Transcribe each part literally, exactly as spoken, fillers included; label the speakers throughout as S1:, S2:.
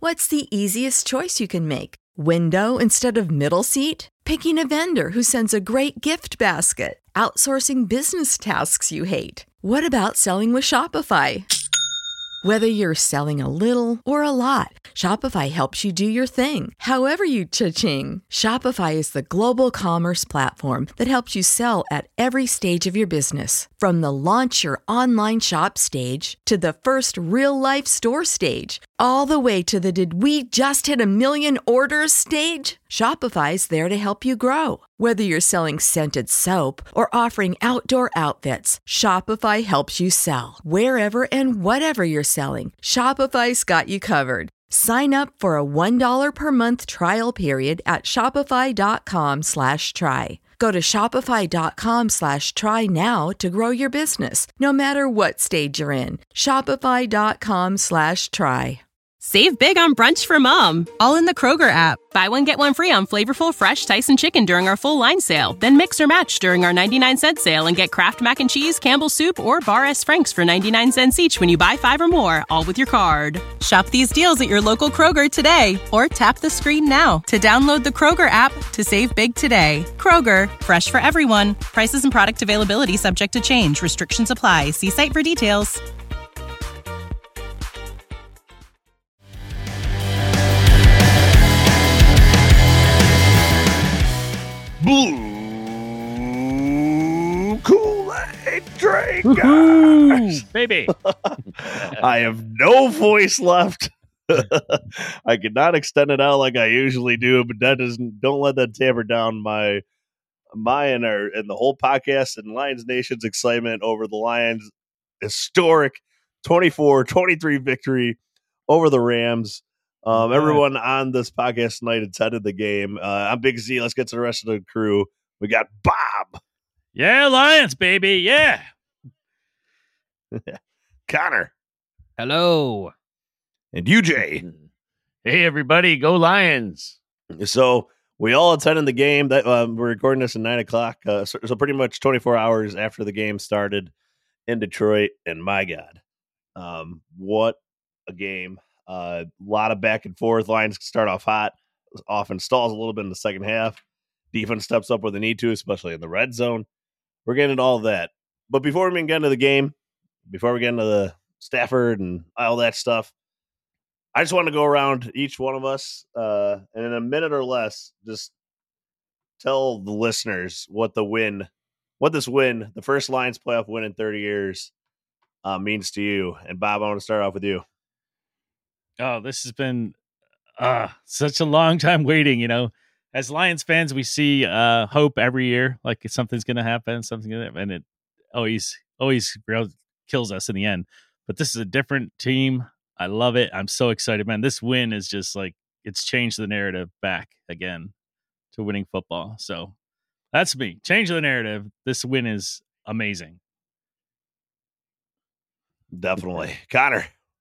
S1: What's the easiest choice you can make? Window instead of middle seat? Picking a vendor who sends a great gift basket? Outsourcing business tasks you hate? What about selling with Shopify? Whether you're selling a little or a lot, Shopify helps you do your thing, however you cha-ching. Shopify is the global commerce platform that helps you sell at every stage of your business. From the launch your online shop stage to the first real-life store stage, all the way to the did we just hit a million orders stage. Shopify's there to help you grow. Whether you're selling scented soap or offering outdoor outfits, Shopify helps you sell. Wherever and whatever you're selling, Shopify's got you covered. Sign up for a one dollar per month trial period at shopify.com slash try. Go to shopify.com slash try now to grow your business, no matter what stage you're in. Shopify.com slash try.
S2: Save big on brunch for mom, all in the Kroger app. Buy one, get one free on flavorful fresh Tyson chicken during our full line sale. Then mix or match during our ninety-nine cent sale and get Kraft Mac and Cheese, Campbell's Soup, or Bar S. Frank's for ninety-nine cents each when you buy five or more, all with your card. Shop these deals at your local Kroger today, or tap the screen now to download the Kroger app to save big today. Kroger, fresh for everyone. Prices and product availability subject to change. Restrictions apply. See site for details.
S3: Blue Kool-Aid drinkers,
S4: baby.
S3: I have no voice left. I could not extend it out like I usually do, but that doesn't. Don't let that tamper down my my and our and the whole podcast and Lions Nation's excitement over the Lions' historic twenty-four twenty-three victory over the Rams. Um, everyone on this podcast tonight attended the game. Uh, I'm Big Z. Let's get to the rest of the crew. We got Bob.
S4: Yeah, Lions, baby. Yeah.
S3: Connor.
S5: Hello.
S3: And U J.
S4: Hey, everybody. Go Lions.
S3: So we all attended the game. That uh, we're recording this at nine o'clock. Uh, so, so pretty much twenty-four hours after the game started in Detroit. And my God, um, what a game. A uh, lot of back and forth. Lions start off hot, often stalls a little bit in the second half. Defense steps up where they need to, especially in the red zone. We're getting into all of that. But before we even get into the game, before we get into the Stafford and all that stuff, I just want to go around each one of us uh, and in a minute or less, just tell the listeners what the win, what this win, the first Lions playoff win in thirty years, uh, means to you. And Bob, I want to start off with you.
S4: Oh, this has been uh, such a long time waiting, you know. As Lions fans, we see uh, hope every year, like something's going to happen, something going to happen, and it always, always kills us in the end. But this is a different team. I love it. I'm so excited, man. This win is just like, it's changed the narrative back again to winning football. So that's me. Change the narrative. This win is amazing.
S3: Definitely. Connor.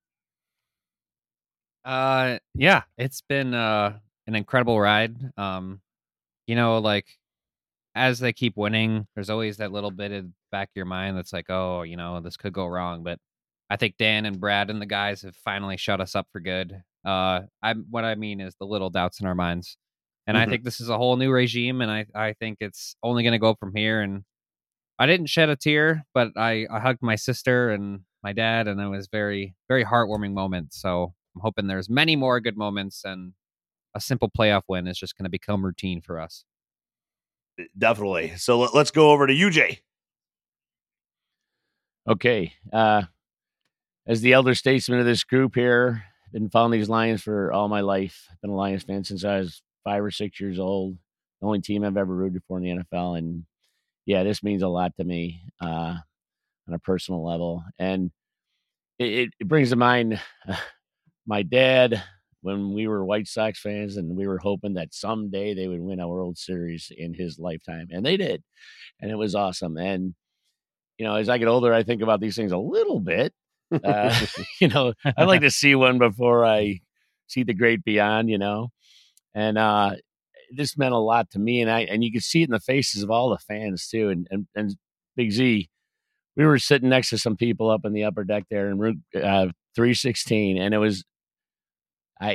S5: Uh, yeah, it's been uh, an incredible ride. Um, you know, like as they keep winning, there's always that little bit in the back of your mind that's like, oh, you know, this could go wrong. But I think Dan and Brad and the guys have finally shut us up for good. Uh, I'm what I mean is the little doubts in our minds, and mm-hmm. I think this is a whole new regime, and I I think it's only going to go up from here. And I didn't shed a tear, but I I hugged my sister and my dad, and it was very very heartwarming moment. So I'm hoping there's many more good moments, and a simple playoff win is just going to become routine for us.
S3: Definitely. So let's go over to U J.
S6: Okay. Uh, as the elder statesman of this group here, been following these Lions for all my life. I've been a Lions fan since I was five or six years old. The only team I've ever rooted for in the N F L. And yeah, this means a lot to me uh, on a personal level. And it, it brings to mind uh, my dad when we were White Sox fans, and we were hoping that someday they would win a World Series in his lifetime. And they did. And it was awesome. And, you know, as I get older, I think about these things a little bit. Uh, you know, I'd like to see one before I see the great beyond, you know. And uh, this meant a lot to me. And I and you could see it in the faces of all the fans, too. And, and, and Big Z, we were sitting next to some people up in the upper deck there in room uh, three sixteen. And it was, I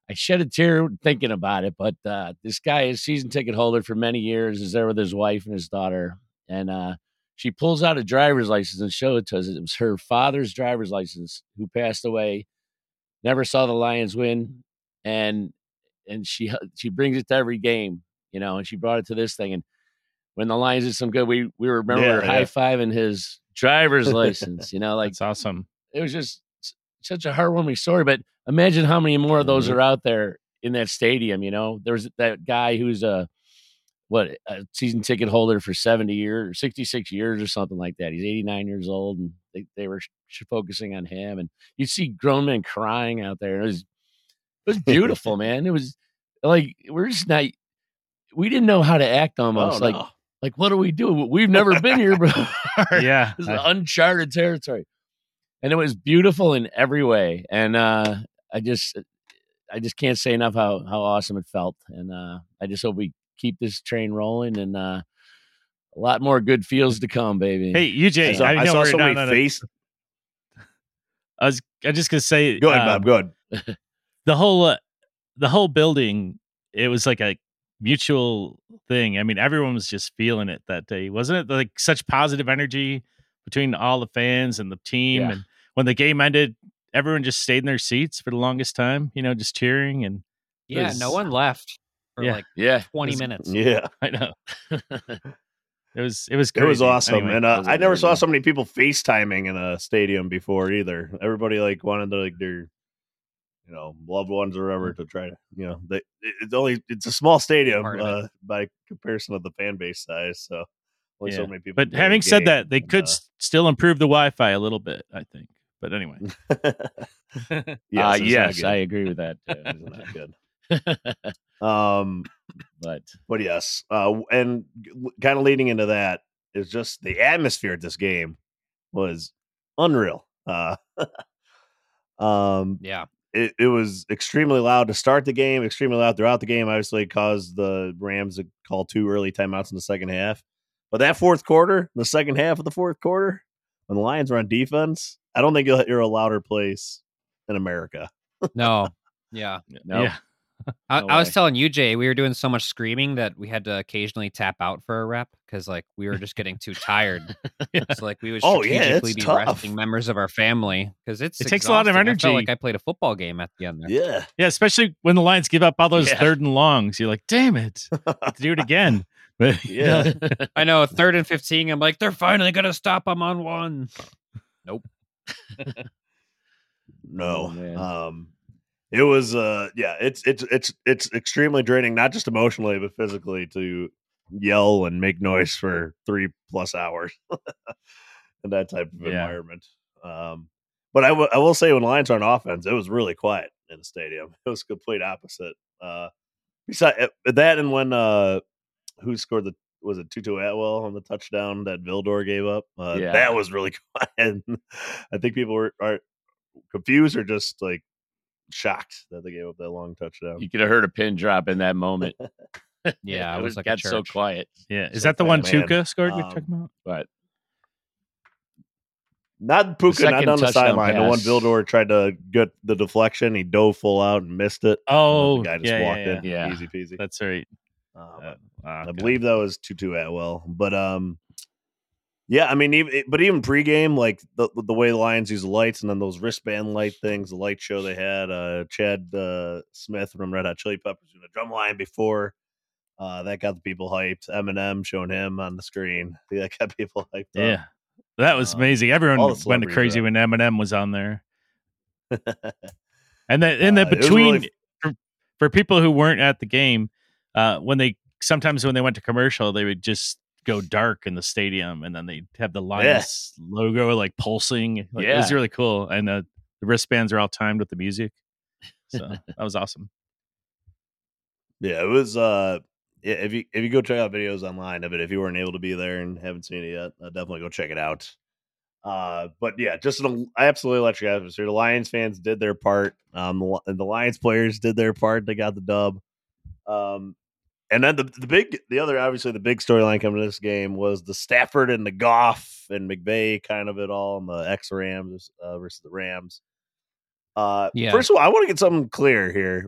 S6: I shed a tear thinking about it. But uh, this guy is season ticket holder for many years, is there with his wife and his daughter. And uh, she pulls out a driver's license and shows it to us. It was her father's driver's license, who passed away, never saw the Lions win. And and she she brings it to every game, you know, and she brought it to this thing. And when the Lions did some good, we we remember
S3: Yeah,
S6: her
S3: yeah.
S6: high-fiving his driver's license, you know, like
S4: That's awesome.
S6: it was just s- such a heartwarming story. But imagine how many more of those
S3: Mhm.
S6: are out there in that stadium. You know, there's that guy who's a what a season ticket holder for seventy years, sixty-six years, or something like that. He's eighty-nine years old, and they, they were sh- focusing on him. And you see grown men crying out there. It was it was beautiful, man. It was like we're just not. We didn't know how to act almost.
S3: Oh,
S6: like
S3: no.
S6: like what do we do? We've never been here before.
S4: Yeah.
S6: This is
S4: I-
S6: uncharted territory. And it was beautiful in every way. And uh, I just I just can't say enough how, how awesome it felt. And uh, I just hope we keep this train rolling and uh, a lot more good feels to come, baby.
S4: Hey, U J,
S3: I saw,
S4: I,
S3: I
S4: know
S3: saw
S4: we're
S3: so
S4: down
S3: many
S4: on a-
S3: face.
S4: I was I just gonna say
S3: Go ahead,
S4: um,
S3: Bob. Go ahead.
S4: the whole uh, the whole building, it was like a mutual thing. I mean, everyone was just feeling it that day, wasn't it? Like such positive energy between all the fans and the team.
S6: Yeah.
S4: And when the game ended, everyone just stayed in their seats for the longest time, you know, just cheering. And it
S5: Yeah,
S4: was-
S5: no one left for
S4: Yeah.
S5: like
S6: Yeah.
S5: twenty
S4: It's-
S5: minutes.
S3: Yeah,
S4: I know it was it was
S3: it
S4: crazy.
S3: was awesome.
S4: Anyway,
S3: and
S6: it
S3: uh,
S6: was
S3: I never saw
S6: amazing.
S3: so many people FaceTiming in a stadium before either. Everybody like wanted to like their, you know, loved ones or whatever to try to, you know, they, it's only it's a small stadium
S5: Part of it.
S3: uh, by comparison of the fan base size. So only so
S4: Yeah.
S3: many people.
S4: but
S3: go to
S4: having
S3: the
S4: said
S3: game,
S4: that, they
S3: and,
S4: could
S3: uh,
S4: s- still improve the Wi-Fi a little bit, I think. But anyway,
S3: yes,
S6: uh,
S3: it's not
S6: yes,
S3: good.
S6: I agree with that.
S3: It's
S6: Too.
S3: not good. Um,
S6: but
S3: but yes, uh, and kind of leading into that is just the atmosphere at this game was unreal. Uh, um,
S5: Yeah.
S3: it, it was extremely loud to start the game, extremely loud throughout the game. Obviously, it caused the Rams to call two early timeouts in the second half. But that fourth quarter, the second half of the fourth quarter, when the Lions were on defense, I don't think you'll hear a louder place in America.
S5: No. Yeah.
S6: no,
S4: yeah,
S5: I,
S6: No
S5: I was
S6: way.
S5: telling you, Jay, we were doing so much screaming that we had to occasionally tap out for a rep because, like, we were just getting too tired. So, like, we would
S3: Oh, yeah,
S5: strategically
S3: it's
S5: be
S3: tough.
S5: resting members of our family because it's
S4: It takes a lot of
S5: exhausting. I felt
S4: energy.
S5: like I played a football game at the end there.
S3: Yeah.
S4: yeah, especially when the Lions give up all those
S6: Yeah.
S4: third and longs. You're like, damn it, have to do it again. But you
S3: Yeah.
S4: know,
S5: I know, third and fifteen. I'm like, they're finally gonna stop them on one.
S3: No.
S6: Oh, man.
S3: um it was uh yeah, it's it's it's it's extremely draining, not just emotionally, but physically to yell and make noise for three plus hours in that type of
S4: Yeah.
S3: environment. Um but I will- I will say when Lions are on offense, it was really quiet in the stadium. It was complete opposite. Uh besides that, and when uh who scored the was it Tutu Atwell on the touchdown that Vildor gave up? Uh,
S6: Yeah.
S3: That was really quiet. I think people were are confused or just like shocked that they gave up that long touchdown.
S6: You could have heard a pin drop in that moment.
S5: Yeah, it was like a
S6: got so
S5: church.
S6: quiet.
S4: yeah, is
S3: So
S4: that the one
S3: man,
S4: Tuca scored? You're
S3: um,
S4: talking about?
S6: But
S3: Not Puka, not
S6: second
S3: on the
S6: touchdown
S3: sideline. The one
S6: pass.
S3: Vildor tried to get the deflection. He dove full out and missed it. And then
S4: Oh,
S3: the guy just
S4: yeah, yeah,
S3: walked
S4: yeah.
S3: in.
S6: Yeah.
S3: Easy peasy.
S4: That's right.
S3: Um,
S4: Uh, oh,
S3: I
S4: God.
S3: believe that was Tutu Atwell. But um, yeah, I mean, even, but even pregame, like the the way the Lions use the lights and then those wristband light things, the light show they had. Uh, Chad uh, Smith from Red Hot Chili Peppers doing a drum line before. Uh, that got the people hyped. Eminem showing him on the screen. That got people hyped
S4: Yeah,
S3: up.
S4: that was
S3: Um,
S4: amazing.
S3: all
S4: Everyone
S3: the
S4: went
S3: celebrities
S4: crazy
S3: were
S4: when Eminem was on there. And then, and then
S3: Uh, it was
S4: between
S3: really-
S4: for, for people who weren't at the game, uh, when they sometimes when they went to commercial, they would just go dark in the stadium, and then they'd have the Lions logo like pulsing. Like, it was
S6: Yeah.
S4: really cool, and uh, the wristbands are all timed with the music, so that was awesome.
S3: Yeah, it was. Uh, yeah, if you if you go check out videos online of it, if you weren't able to be there and haven't seen it yet, uh, definitely go check it out. Uh, but yeah, just an absolutely electric atmosphere. The Lions fans did their part. Um, the, Li- the Lions players did their part. They got the dub. Um, and then the the big, the other obviously the big storyline coming to this game was the Stafford and the Goff and McVay kind of it all, and the ex Rams uh, versus the Rams. Uh,
S5: Yeah.
S3: First of all, I want to get something clear here.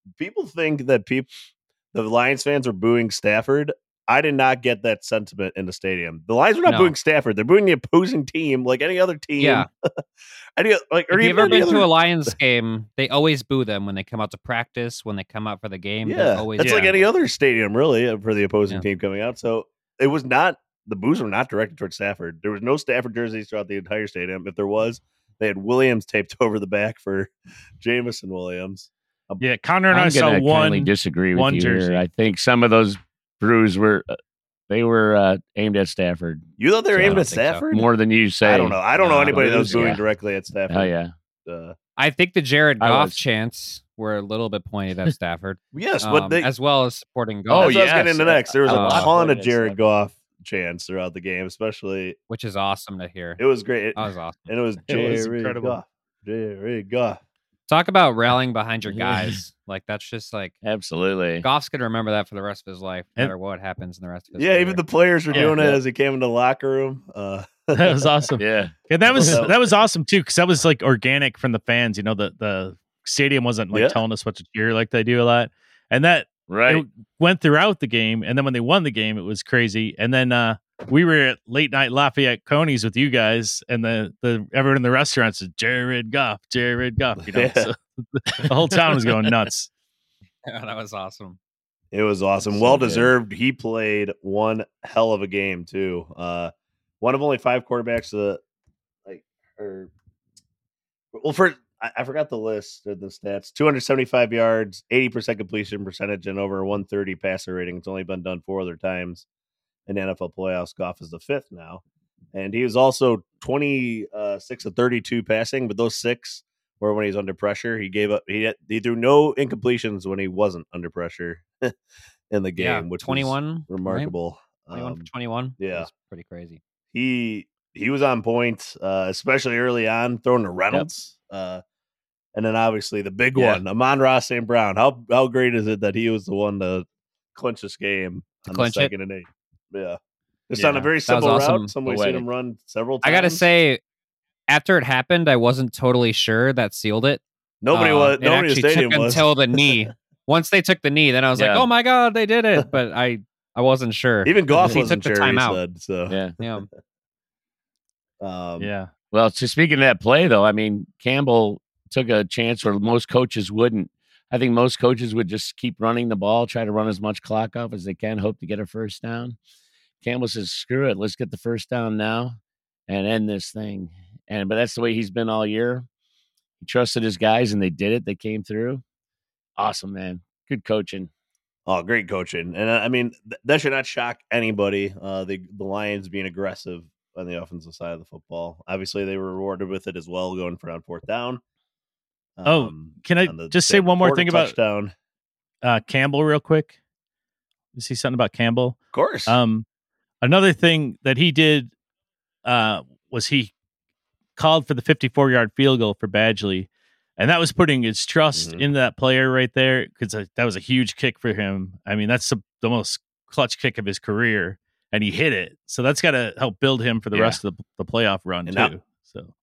S3: people think that people, the Lions fans are booing Stafford. I did not get that sentiment in the stadium. The Lions are not
S5: No.
S3: booing Stafford. They're booing the opposing team like any other team.
S5: Yeah.
S3: any, like, or
S5: If you've
S3: even
S5: ever
S3: any
S5: been
S3: other,
S5: to a Lions game, they always boo them when they come out to practice, when they come out for the game. They're
S3: yeah,
S5: always
S3: that's like
S4: Yeah.
S3: any other stadium, really, uh, for the opposing
S5: Yeah.
S3: team coming out. So it was not, the boos were not directed towards Stafford. There was no Stafford jerseys throughout the entire stadium. If there was, they had Williams taped over the back for Jameson Williams.
S4: Yeah, Connor and I
S6: I'm
S4: saw
S6: gonna kindly
S4: one.
S6: disagree with
S4: one
S6: you
S4: jersey.
S6: here. I think some of those brews were uh, they were uh, aimed at Stafford
S3: You thought they were
S6: So I
S3: aimed
S5: don't
S3: at
S5: think so.
S3: Stafford?
S6: more than you say.
S3: I don't know. I don't
S5: No,
S3: know
S5: I don't
S3: anybody that
S6: think
S3: was
S6: so.
S3: booing
S6: Yeah.
S3: directly at Stafford.
S6: Oh yeah,
S3: Uh,
S5: I think the Jared
S6: I
S5: Goff
S6: was.
S5: chants were a little bit pointed at Stafford,
S3: yes, but
S5: um,
S3: they.
S5: as well as supporting
S6: Oh,
S3: that's
S5: Goff,
S3: what I was
S6: yes.
S3: getting into next. There was a
S5: Uh,
S3: ton of
S6: Yes,
S3: Jared
S6: Stafford.
S3: Goff chants throughout the game, especially.
S5: which is awesome to hear.
S3: It was great. It-
S5: That was awesome.
S3: and it was
S4: It was
S3: Jared
S4: incredible.
S3: Goff. Jared Goff.
S5: Talk about rallying behind your
S6: Yeah.
S5: guys. Like that's just like
S6: Absolutely.
S5: Goff's gonna remember that for the rest of his life, no
S4: And-
S5: matter what happens in the rest of his
S3: Yeah,
S5: career.
S3: even the players were
S4: Yeah.
S3: doing it
S6: Yeah.
S3: as he came into the locker room. Uh,
S4: That was awesome.
S6: Yeah.
S4: And that was
S3: So-
S4: that was awesome too, because that was like organic from the fans. You know, the the stadium wasn't like
S3: Yeah.
S4: telling us what to cheer like they do a lot, and that
S6: Right.
S4: it went throughout the game. And then when they won the game, it was crazy. And then uh, we were at late night Lafayette Coney's with you guys, and the the everyone in the restaurant said Jared Goff, Jared Goff. You know,
S3: Yeah.
S4: so the whole town was going nuts.
S5: Yeah, that was awesome.
S3: It was awesome.
S6: So
S3: Well
S6: good.
S3: deserved. He played one hell of a game too. Uh, one of only five quarterbacks that like or well for I, I forgot the list of the stats. two hundred seventy-five yards, eighty percent completion percentage, and over one thirty passer rating. It's only been done four other times in the N F L playoffs. Goff is the fifth now. And he was also twenty-six of thirty-two passing, but those six were when he's under pressure. He gave up. He had, he threw no incompletions when he wasn't under pressure in the game,
S5: Yeah,
S3: which
S5: twenty-one,
S3: was
S5: right?
S3: remarkable.
S5: twenty-one
S3: Um,
S5: for twenty-one.
S3: yeah.
S5: That's pretty crazy.
S3: he he was on point, uh, especially early on, throwing to Reynolds, uh, and then obviously the big
S6: Yeah.
S3: one, Amon-Ra Saint Brown. How how great is it that he was the one to clinch this game
S5: To
S3: on
S5: clinch
S3: the
S5: it?
S3: second and eight? Yeah, just
S4: Yeah,
S3: on a very
S5: that was
S3: simple
S5: awesome.
S3: route. Somebody's seen him
S6: Poetic.
S3: run several times.
S5: I gotta say, after it happened, I wasn't totally sure that sealed it.
S3: nobody
S5: Uh,
S3: was.
S5: it
S3: Nobody in the
S5: actually
S3: stadium
S5: took
S3: was.
S5: until the knee. Once they took the knee, then I was like,
S6: Yeah.
S5: "Oh my god, they did it!" But I, I wasn't sure.
S3: Even Goff
S5: He
S3: wasn't
S5: took the
S3: sure. He
S5: timeout.
S3: said so.
S6: Yeah.
S5: Yeah,
S3: Um,
S4: Yeah,
S6: Well, to speaking of that play, though, I mean, Campbell took a chance where most coaches wouldn't. I think most coaches would just keep running the ball, try to run as much clock off as they can, hope to get a first down. Campbell says, "Screw it, let's get the first down now and end this thing." And but that's the way he's been all year. He trusted his guys, and they did it. They came through. Awesome, man. Good coaching.
S3: Oh, great coaching, and uh, I mean th- that should not shock anybody. Uh, the the Lions being aggressive on the offensive side of the football. Obviously, they were rewarded with it as well, going for on fourth down.
S4: Oh,
S3: Um,
S4: can I
S3: on the
S4: just say
S3: Sam
S4: one more
S3: Porter
S4: thing about-
S3: touchdown?
S4: uh, Campbell, real quick. You see something about Campbell?
S3: Of course.
S4: Um, another thing that he did uh, was he called for the fifty-four yard field goal for Badgley, and that was putting his trust
S3: Mhm.
S4: in that player right there, because that was a huge kick for him. I mean, that's the, the most clutch kick of his career, and he hit it. So that's got to help build him for the
S6: Yeah.
S4: rest of the, the playoff run
S3: And
S4: too.
S3: now-
S4: so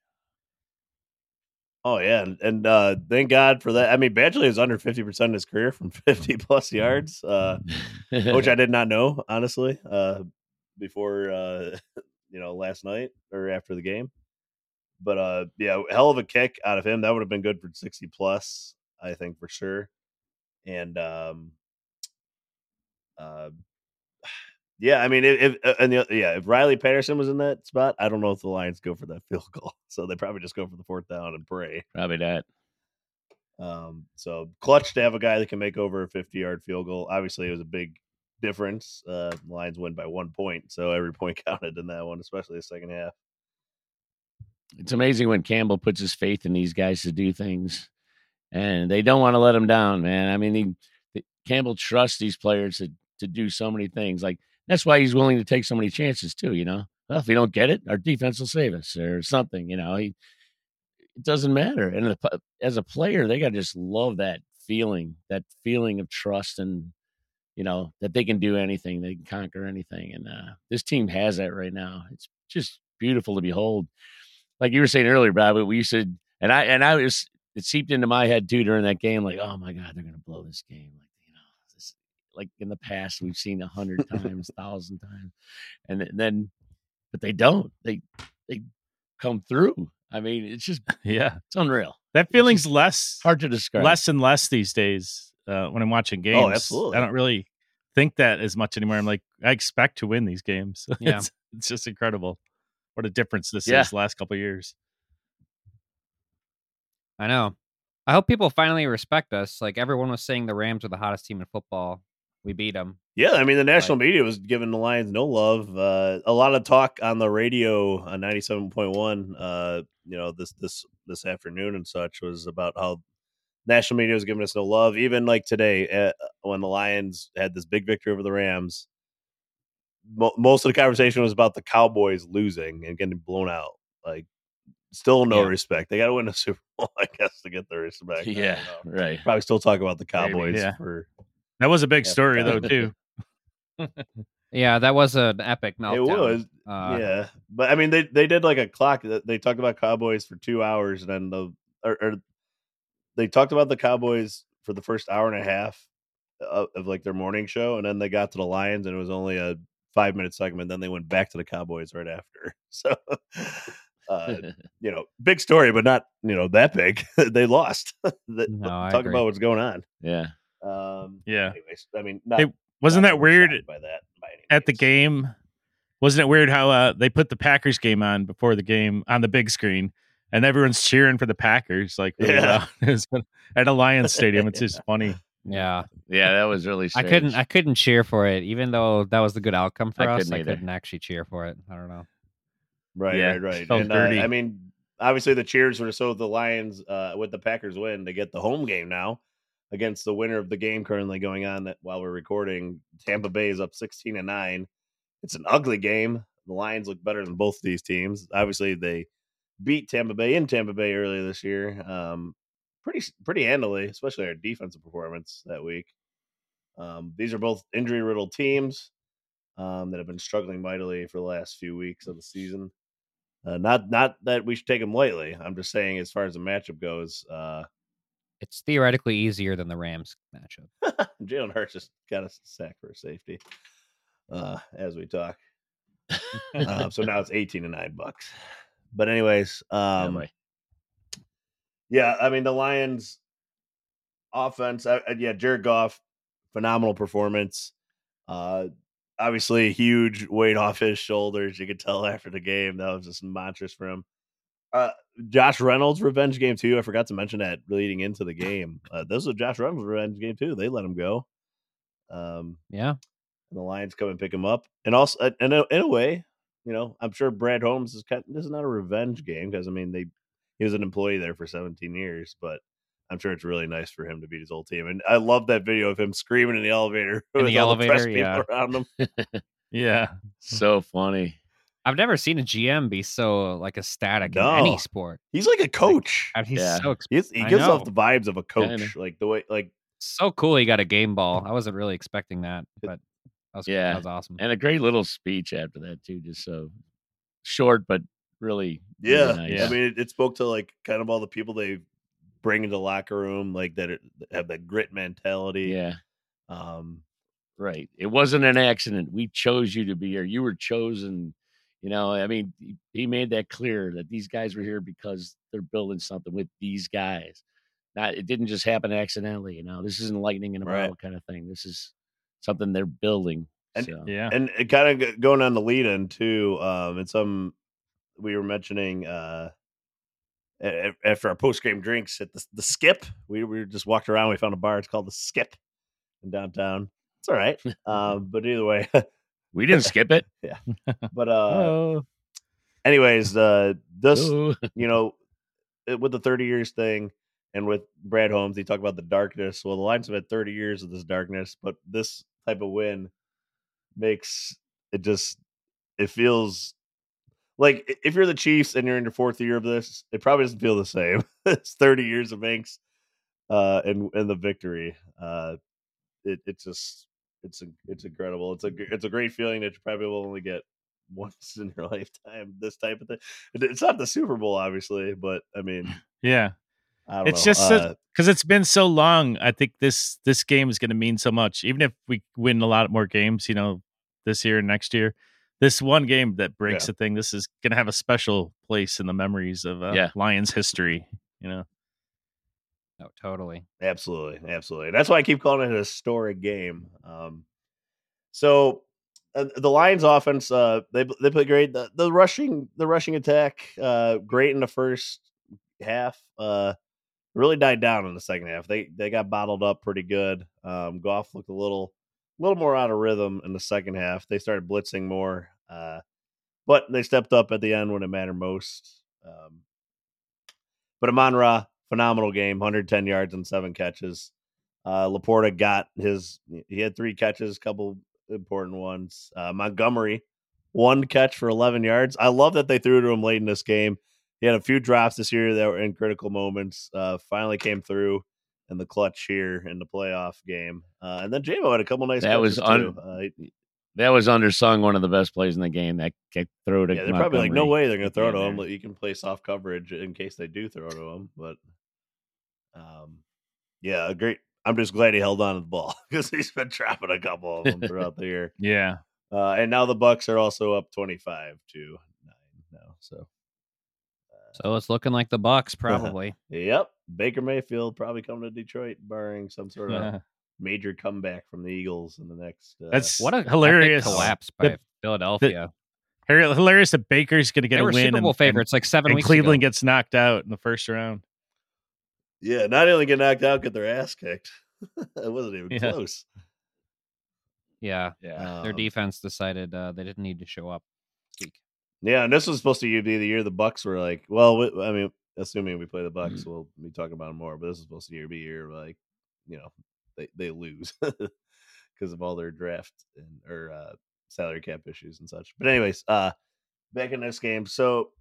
S3: Oh yeah, and, and uh, thank God for that. I mean, Badgley is under fifty percent of his career from fifty plus yards, uh, which I did not know honestly uh, before uh, you know last night or after the game. But uh, yeah, hell of a kick out of him. That would have been good for sixty plus, I think for sure. And um, uh, yeah, I mean, if, if uh, and the, yeah, if Riley Patterson was in that spot, I don't know if the Lions go for that field goal. So they probably just go for the fourth down and pray.
S6: Probably that.
S3: Um, so clutch to have a guy that can make over a fifty yard field goal. Obviously, it was a big difference. Uh, Lions win by one point, so every point counted in that one, especially the second half.
S6: It's amazing when Campbell puts his faith in these guys to do things, and they don't want to let him down, man. I mean, he, the, Campbell trusts these players to, to do so many things. Like, that's why he's willing to take so many chances too, you know? Well, if we don't get it, our defense will save us or something, you know? He, it doesn't matter. And the, as a player, they got to just love that feeling, that feeling of trust and, you know, that they can do anything, they can conquer anything. And uh, this team has that right now. It's just beautiful to behold. Like you were saying earlier, Bob, we used to, and I, and I was, it seeped into my head too during that game. Like, oh my God, they're going to blow this game. Like, you know, this, like in the past, we've seen a hundred times, thousand times. And then, but they don't, they, they come through. I mean, it's just,
S4: yeah,
S6: it's unreal.
S4: That feeling's less
S6: hard to describe.
S4: Less and less these days uh, when I'm watching games.
S3: Oh, absolutely.
S4: I don't really think that as much anymore. I'm like, I expect to win these games.
S5: Yeah.
S4: it's, it's just incredible what a difference this
S6: Yeah.
S4: is the last couple of years.
S5: I know. I hope people finally respect us. Like everyone was saying the Rams are the hottest team in football. We beat them.
S3: Yeah, I mean, the national
S5: Like-
S3: media was giving the Lions no love. Uh, a lot of talk on the radio on ninety-seven point one, uh, you know, this this this afternoon and such was about how national media was giving us no love. Even like today, uh, when the Lions had this big victory over the Rams, mo- most of the conversation was about the Cowboys losing and getting blown out. Like, still no
S5: Yeah.
S3: respect. They got to win a Super Bowl, I guess, to get the respect. I
S6: Yeah,
S3: don't know.
S6: right.
S3: Probably still talk about the Cowboys
S4: yeah.
S3: for
S4: That was a big
S3: Yeah,
S4: story, though,
S3: time.
S4: too.
S5: Yeah, that was an epic meltdown.
S3: It was,
S5: Uh,
S3: yeah. But I mean, they they did like a clock. They talked about Cowboys for two hours, and then the or, or they talked about the Cowboys for the first hour and a half of, of like their morning show, and then they got to the Lions, and it was only a five minute segment. Then they went back to the Cowboys right after. So, uh, you know, big story, but not you know that big. They lost. The-
S5: No, I
S3: talk
S5: agree.
S3: about what's going on.
S6: Yeah.
S3: Um,
S4: Yeah.
S3: Anyways, I mean, not,
S4: Hey, wasn't
S3: not
S4: that
S3: really
S4: weird
S3: shocked by that by any
S4: at the
S3: means.
S4: game? Wasn't it weird how uh, they put the Packers game on before the game on the big screen, and everyone's cheering for the Packers like really
S3: Yeah.
S4: loud. It was at a Lions stadium? It's just funny.
S5: Yeah,
S6: Yeah, that was really
S5: I
S6: strange.
S5: couldn't. I couldn't cheer for it, even though that was the good outcome for
S6: I
S5: us.
S6: couldn't
S5: I
S6: either.
S5: couldn't actually cheer for it. I don't know.
S3: Right,
S6: Yeah,
S3: right, right.
S4: felt
S3: And uh,
S4: dirty.
S3: I mean, obviously the cheers were so the Lions uh, with the Packers win, they get the home game now against the winner of the game currently going on that while we're recording. Tampa Bay is up sixteen and nine. It's an ugly game. The Lions look better than both of these teams. Obviously, they beat Tampa Bay in Tampa Bay earlier this year, um, pretty pretty handily, especially our defensive performance that week. Um, these are both injury riddled teams um, that have been struggling mightily for the last few weeks of the season. Uh, not not that we should take them lightly. I'm just saying, as far as the matchup goes, uh,
S5: It's theoretically easier than the Rams matchup.
S3: Jalen Hurts just got a sack for a safety uh, as we talk. uh, so now it's eighteen and nine bucks. But anyways,
S6: Yeah,
S3: um,
S6: boy.
S3: yeah, I mean the Lions offense. Uh, uh, yeah, Jared Goff, phenomenal performance. Uh, obviously, huge weight off his shoulders. You could tell after the game that was just monstrous for him. Uh, Josh Reynolds' revenge game too. I forgot to mention that leading into the game. Uh, this was a Josh Reynolds' revenge game too. They let him go. Um,
S5: Yeah,
S3: and the Lions come and pick him up, and also, uh, in a, in a way, you know, I'm sure Brad Holmes is kind. This is not a revenge game because I mean they he was an employee there for seventeen years, but I'm sure it's really nice for him to beat his old team. And I love that video of him screaming in the elevator
S5: In
S3: with
S5: the
S3: all the press
S5: elevator,
S3: people
S5: yeah.
S3: around him.
S4: Yeah.
S6: So funny.
S5: I've never seen a G M be so like ecstatic
S3: No.
S5: in any sport.
S3: He's like a coach.
S5: And he's
S6: Yeah.
S5: so ex-
S3: He's, he
S5: I
S3: gives off
S5: know.
S3: the vibes of a coach,
S6: Kinda.
S3: like the way, like
S5: so cool. He got a game ball. I wasn't really expecting that, but that was,
S6: Yeah.
S5: that was awesome.
S6: And a great little speech after that, too. Just so short, but really, really
S3: yeah.
S6: nice.
S3: I mean, it, it spoke to like kind of all the people they bring into the locker room, like that it, have that grit mentality.
S6: Yeah,
S3: Um,
S6: right. It wasn't an accident. We chose you to be here. You were chosen. You know, I mean, he- he made that clear that these guys were here because they're building something with these guys. Not, it didn't just happen accidentally. You know, this isn't lightning in a
S3: Right.
S6: bottle kind of thing. This is something they're building.
S3: And-
S6: so.
S4: Yeah.
S3: and it kind of going on the lead in too. Um, and some we were mentioning uh, a- after our post game drinks at the, the Skip, we we just walked around. We found a bar. It's called the Skip in downtown. It's all right. um, but either way,
S6: We didn't skip it.
S3: but uh,
S4: Oh,
S3: anyways, uh, this
S6: Ooh.
S3: you know, it- with the thirty years thing and with Brad Holmes, he talked about the darkness. Well, the Lions have had thirty years of this darkness, but this type of win makes it just, it feels like i- if you're the Chiefs and you're in your fourth year of this, it probably doesn't feel the same. It's thirty years of angst uh, and, and the victory. Uh, it, it's just, it's, it's incredible. It's a, gr- it's a great feeling that you probably will only get once in your lifetime, this type of thing. It- It's not the Super Bowl, obviously, but I mean,
S4: yeah.
S3: I don't
S4: It's
S3: know.
S4: just
S3: Uh,
S4: because it's been so long. I think this this game is going to mean so much. Even if we win a lot more games, you know, this year and next year, this one game that breaks
S3: Yeah.
S4: a thing, this is going to have a special place in the memories of uh,
S6: Yeah.
S4: Lions history. You know,
S5: No, totally.
S3: absolutely, absolutely. That's why I keep calling it a historic game. Um, so uh, the Lions offense, uh, they they play great. The, the rushing the rushing attack, uh, great in the first half. Uh, really died down in the second half. They they got bottled up pretty good. Um, Goff looked a little little more out of rhythm in the second half. They started blitzing more, uh, but they stepped up at the end when it mattered most. Um, but Amon-Ra, phenomenal game, one hundred ten yards and seven catches. Uh, Laporta got his, he had three catches, couple important ones. Uh, Montgomery, one catch for eleven yards. I love that they threw to him late in this game. He had a few drops this year that were in critical moments. Uh, finally came through in the clutch here in the playoff game. Uh, and then J-Mo had a couple nice
S6: That
S3: catches
S6: was un-
S3: too. Uh,
S6: That was undersung. One of the best plays in the game. That kick throw to
S3: yeah, they're probably like, no
S6: Montgomery
S3: way they're going to
S6: at the
S3: throw
S6: end
S3: to him.
S6: there.
S3: You can play soft coverage in case they do throw to him. But um, yeah, a great. I'm just glad he held on to the ball because he's been trapping a couple of them throughout the year.
S4: yeah.
S3: Uh, and now the Bucks are also up twenty-five to nine now. So,
S5: So it's looking like the Bucks probably.
S3: yep, Baker Mayfield probably coming to Detroit, barring some sort of
S4: Yeah.
S3: major comeback from the Eagles in the next. Uh,
S4: That's
S5: What a
S4: hilarious.
S5: epic collapse by
S4: The-
S5: Philadelphia.
S4: Hilarious hilarious that Baker's going to get
S5: They
S4: a
S5: were
S4: win.
S5: Super Bowl
S4: and,
S5: favorites like seven
S4: and, and
S5: weeks
S4: Cleveland
S5: ago.
S4: gets knocked out in the first round.
S3: yeah, not only get knocked out, get their ass kicked. It wasn't even
S4: Yeah.
S3: close.
S5: Yeah,
S6: Yeah.
S5: their
S3: Um,
S5: defense decided uh, they didn't need to show up. Week.
S3: Yeah, and this was supposed to be the year the Bucks were like, well, we, I mean, assuming we play the Bucks, we'll be talking about it more. But this is supposed to be a year like, you know, they they lose because of all their draft and or uh, salary cap issues and such. But anyways, uh, back in this game, so,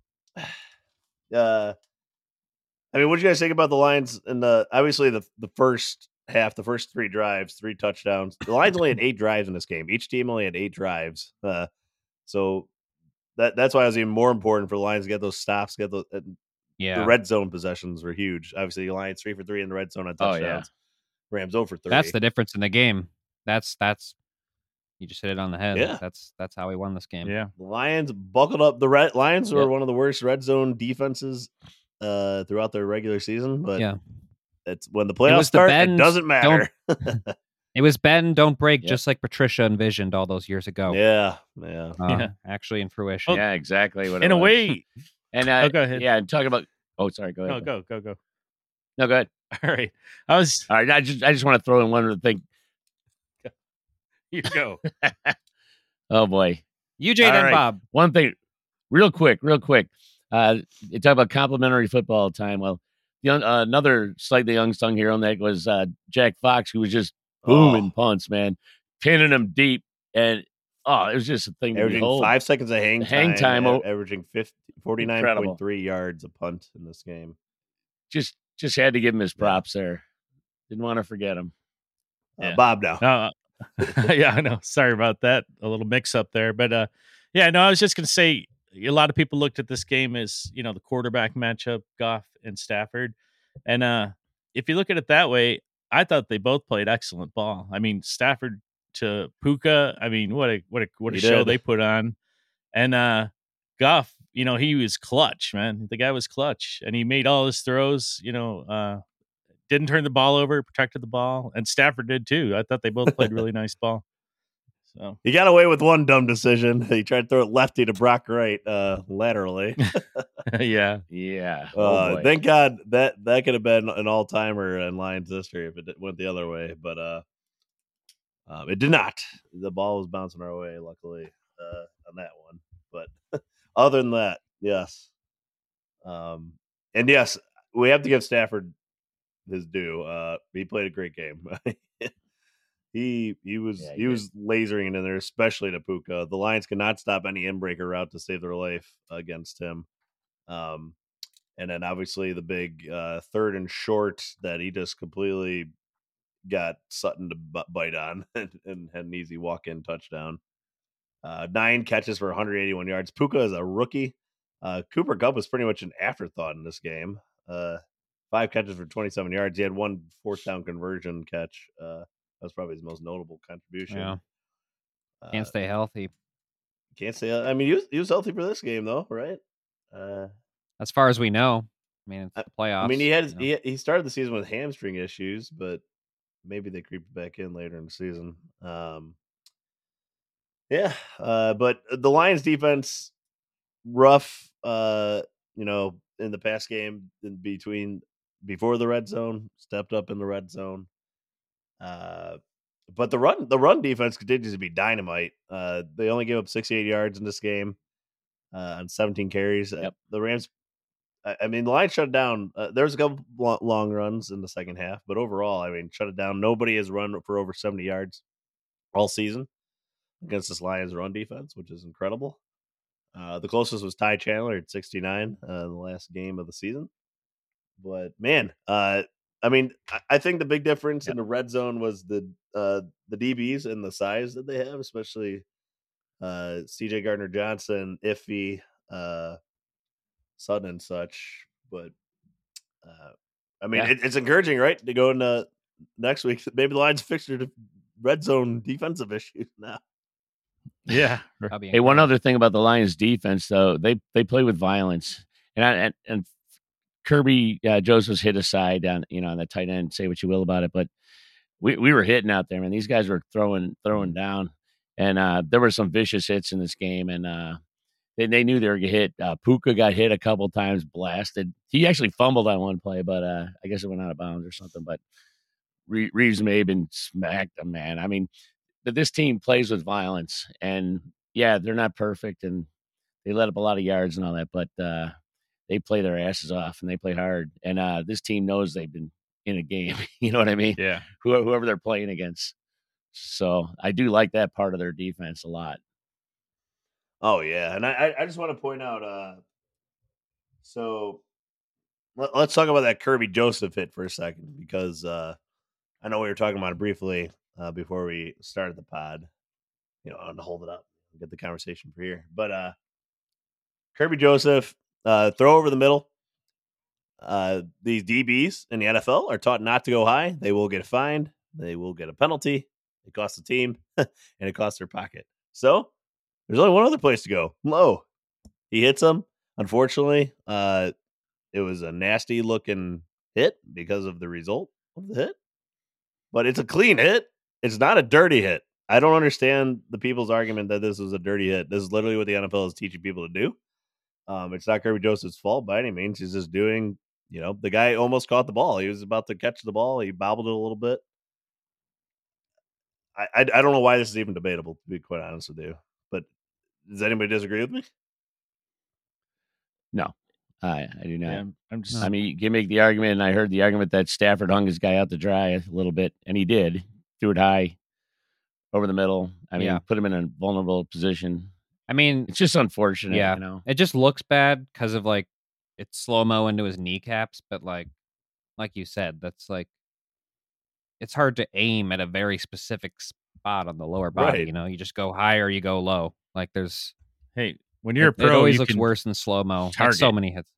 S3: uh, I mean, what do you guys think about the Lions? And the obviously the the first half, the first three drives, three touchdowns. The Lions only had eight drives in this game. Each team only had eight drives. Uh, so. That, that's why it was even more important for the Lions to get those stops, get those uh,
S5: Yeah,
S3: the red zone possessions were huge. Obviously, the Lions three for three in the red zone on
S6: Oh,
S3: touchdowns.
S6: yeah.
S3: Rams over three.
S5: that's the difference in the game. That's that's you just hit it on the head.
S3: Yeah.
S5: That's that's how we won this game.
S4: Yeah.
S3: The Lions buckled up. The red Lions were
S5: Yep.
S3: one of the worst red zone defenses uh, throughout their regular season, but
S5: Yeah.
S3: it's when the
S5: It
S3: playoffs
S5: was the
S3: start. It
S5: bend,
S3: doesn't matter.
S5: It was bend, don't break,
S6: Yep.
S5: just like Patricia envisioned all those years ago.
S3: yeah, yeah.
S5: Uh,
S4: Yeah.
S5: Actually, in fruition.
S6: Yeah, exactly. What it
S4: In a
S6: was.
S4: way.
S6: And uh,
S4: Oh, go ahead.
S6: Yeah, and talking about. Oh, sorry. Go ahead.
S4: No, go, go, go.
S6: No, go ahead.
S4: All right. I was,
S6: All right. I just I just want to throw in one other thing.
S4: you go.
S6: Oh boy.
S5: You, Jay,
S6: All
S5: then
S6: right.
S5: Bob.
S6: One thing, real quick, real quick. Uh, you talk about complimentary football all the time. Well, young, uh, another slightly unsung hero on that was uh, Jack Fox, who was just booming
S3: Oh,
S6: punts, man, pinning them deep, and oh, it was just a thing to
S3: averaging
S6: behold.
S3: five seconds of hang,
S6: Hang
S3: time,
S6: time,
S3: a-
S6: oh,
S3: averaging forty-nine point three yards a punt in this game.
S6: Just, just had to give him his
S3: Yeah.
S6: props there. Didn't want to forget him.
S3: Uh,
S4: Yeah.
S3: Bob now.
S4: Uh, yeah, I know. Sorry about that. A little mix up there. But uh, yeah, no, I was just going to say a lot of people looked at this game as, you know, the quarterback matchup, Goff and Stafford. And uh, if you look at it that way, I thought they both played excellent ball. I mean, Stafford to Puka, I mean, what a what a what a
S3: He
S4: show
S3: did.
S4: they put on. And uh Goff, you know, he was clutch, man. The guy was clutch and he made all his throws, you know, uh didn't turn the ball over, protected the ball, and Stafford did too. I thought they both played really nice ball. So
S3: He got away with one dumb decision. He tried to throw it lefty to Brock Wright uh, laterally.
S4: yeah.
S6: Yeah. Oh,
S3: Uh,
S6: boy.
S3: thank God that that could have been an all timer in Lions history if it did- went the other way, but uh, um, it did not. The ball was bouncing our way, luckily, uh, on that one. But other than that, yes. Um, and yes, we have to give Stafford his due. Uh, he played a great game. he he was
S6: Yeah,
S3: he,
S6: he
S3: was lasering it in there, especially to Puka. The Lions could not stop any inbreaker route to save their life against him. Um, and then obviously the big uh, third and short that he just completely got Sutton to b- bite on and, and had an easy walk-in touchdown. Uh, nine catches for one hundred eighty-one yards. Puka is a rookie. Uh, Cooper Kupp was pretty much an afterthought in this game. Uh, five catches for twenty-seven yards. He had one fourth down conversion catch. Uh, that was probably his most notable contribution.
S5: Yeah.
S3: Uh,
S5: Can't stay healthy.
S3: Can't say. I mean, he was, he was healthy for this game, though, right? Uh,
S5: As far as we know. I mean, it's
S3: I,
S5: the playoffs.
S3: I mean, he had
S5: you know?
S3: he he started the season with hamstring issues, but maybe they creeped back in later in the season. Um, yeah, uh, but the Lions defense rough. Uh, you know, in the past game, in between before the red zone, stepped up in the red zone. Uh, but the run the run defense continues to be dynamite. Uh, they only gave up sixty-eight yards in this game uh, on seventeen carries. Uh,
S6: Yep.
S3: the Rams. I, I mean, the Lions shut it down. Uh, there was a couple lo- long runs in the second half, but overall, I mean, shut it down. Nobody has run for over seventy yards all season against this Lions run defense, which is incredible. Uh, the closest was Ty Chandler at sixty-nine uh, in the last game of the season. But man, uh, I mean, I, I think the big difference
S6: Yep.
S3: in the red zone was the uh, the D Bs and the size that they have, especially uh, C J Gardner Johnson, Iffy, uh, Sutton, and such. But uh, I mean,
S6: Yeah.
S3: it, it's encouraging, right, to go into next week. Maybe the Lions fix their red zone defensive issues now.
S4: Yeah.
S5: That'd be
S6: Hey, one
S5: incredible.
S6: other thing about the Lions defense, though, they they play with violence, and I, and, and Kirby uh, Joseph's hit aside on you know on the tight end. Say what you will about it, but we, we were hitting out there, man. These guys were throwing throwing down, and uh, there were some vicious hits in this game, and uh, they they knew they were gonna hit. Uh, Puka got hit a couple times, blasted. He actually fumbled on one play, but uh, I guess it went out of bounds or something. But Re- Reeves may have been smacked them, man. I mean, but this team plays with violence, and yeah, they're not perfect, and they let up a lot of yards and all that, but uh, they play their asses off and they play hard. And uh, this team knows they've been in a game. You know what I mean?
S4: Yeah.
S6: Whoever, whoever they're playing against. So I do like that part of their defense a lot.
S3: Oh yeah, and I I just want to point out. Uh, so let, let's talk about that Kirby Joseph hit for a second because uh, I know we were talking about it briefly uh, before we started the pod. You know, I'm gonna hold it up, get the conversation for here. But uh, Kirby Joseph, uh, throw over the middle. Uh, these D Bs in the N F L are taught not to go high. They will get fined. They will get a penalty. It costs the team, and it costs their pocket. So there's only one other place to go. Low. He hits him. Unfortunately, uh, it was a nasty looking hit because of the result of the hit. But it's a clean hit. It's not a dirty hit. I don't understand the people's argument that this is a dirty hit. This is literally what the N F L is teaching people to do. Um, it's not Kirby Joseph's fault by any means. He's just doing, you know, the guy almost caught the ball. He was about to catch the ball. He bobbled it a little bit. I, I, I don't know why this is even debatable, to be quite honest with you. But does anybody disagree with me?
S6: No, I, I do not.
S4: Yeah, I'm just.
S6: I mean, you can make the argument, and I heard the argument that Stafford hung his guy out to dry a little bit, and he did. Threw it high over the middle. I mean,
S5: Yeah.
S6: put him in a vulnerable position.
S5: I mean,
S6: It's just unfortunate,
S5: Yeah.
S6: you know.
S5: it just looks bad because of like it's slow mo into his kneecaps, but like, like you said, that's like it's hard to aim at a very specific spot on the lower body.
S3: Right.
S5: You know, you just go high or you go low. Like there's
S4: Hey, when you're
S5: it,
S4: a pro,
S5: it always
S4: you
S5: looks
S4: can
S5: worse in slow mo. Like so
S4: target.
S5: many hits.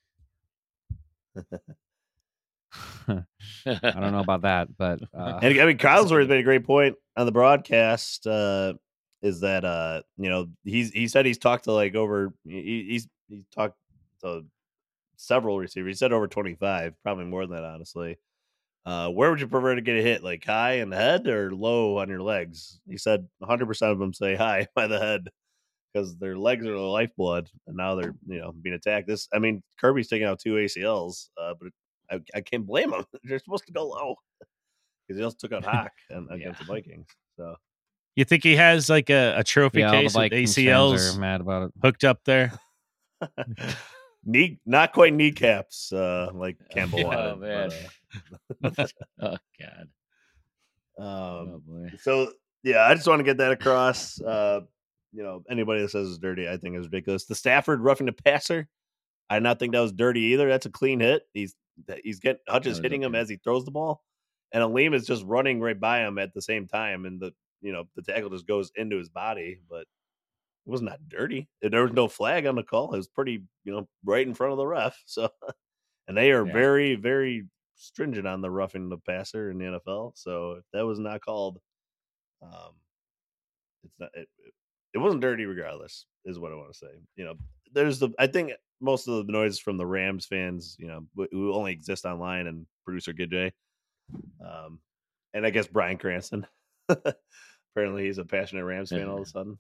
S5: I don't know about that, but uh,
S3: And I mean, Collinsworth made a great point on the broadcast. Uh, is that uh, you know he's he said he's talked to like over he, he's he's talked to several receivers. He said over twenty-five, probably more than that, honestly. Uh, where would you prefer to get a hit, like high in the head or low on your legs? He said one hundred percent of them say high by the head because their legs are the lifeblood, and now they're you know being attacked. This, I mean, Kirby's taking out two A C Ls, uh, but I, I can't blame them. They're supposed to go low because he also took out Hawk and, against the Vikings. So
S4: You think he has like a, a trophy
S5: yeah, all the
S4: case with
S5: Vikings
S4: A C
S5: fans
S4: Ls
S5: are mad about it.
S4: hooked up there?
S3: knee, not quite kneecaps uh, like Campbell
S6: Yeah,
S3: wanted.
S6: man.
S3: But, uh,
S6: Oh God.
S3: Um,
S6: Oh boy.
S3: so yeah, I just want to get that across. Uh, you know, anybody that says it's dirty, I think is ridiculous. The Stafford roughing the passer, I not think that was dirty either. That's a clean hit. He's he's getting Hutch is
S6: That was
S3: hitting him
S6: okay.
S3: as he throws the ball, and Aleem is just running right by him at the same time, and the you know the tackle just goes into his body, but it was not dirty. There was no flag on the call. It was pretty you know right in front of the ref. So and they are
S6: Yeah.
S3: very, very stringent on the roughing the passer in the N F L. So if that was not called, um, it's not. It, it, it wasn't dirty, regardless. Is what I want to say. You know, there's the. I think most of the noise from the Rams fans, you know, who only exist online, and producer Good J, um, and I guess Brian Cranston. Apparently, he's a passionate Rams fan all of a sudden.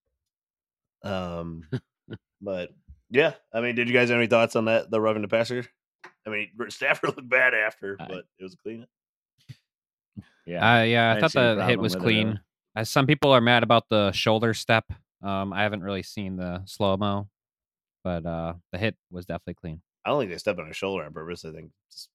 S3: Um, but yeah, I mean, did you guys have any thoughts on that? The roughing the passer. I mean, Stafford looked bad after,
S6: I-
S3: but it was clean.
S6: Yeah.
S5: Uh, yeah, I,
S6: I
S5: thought
S6: see a
S5: the hit
S6: problem
S5: was
S6: with it,
S5: clean.
S6: really.
S5: As some people are mad about the shoulder step. Um, I haven't really seen the slow mo, but uh, the hit was definitely clean.
S3: I don't think they stepped on his shoulder on purpose. I think just,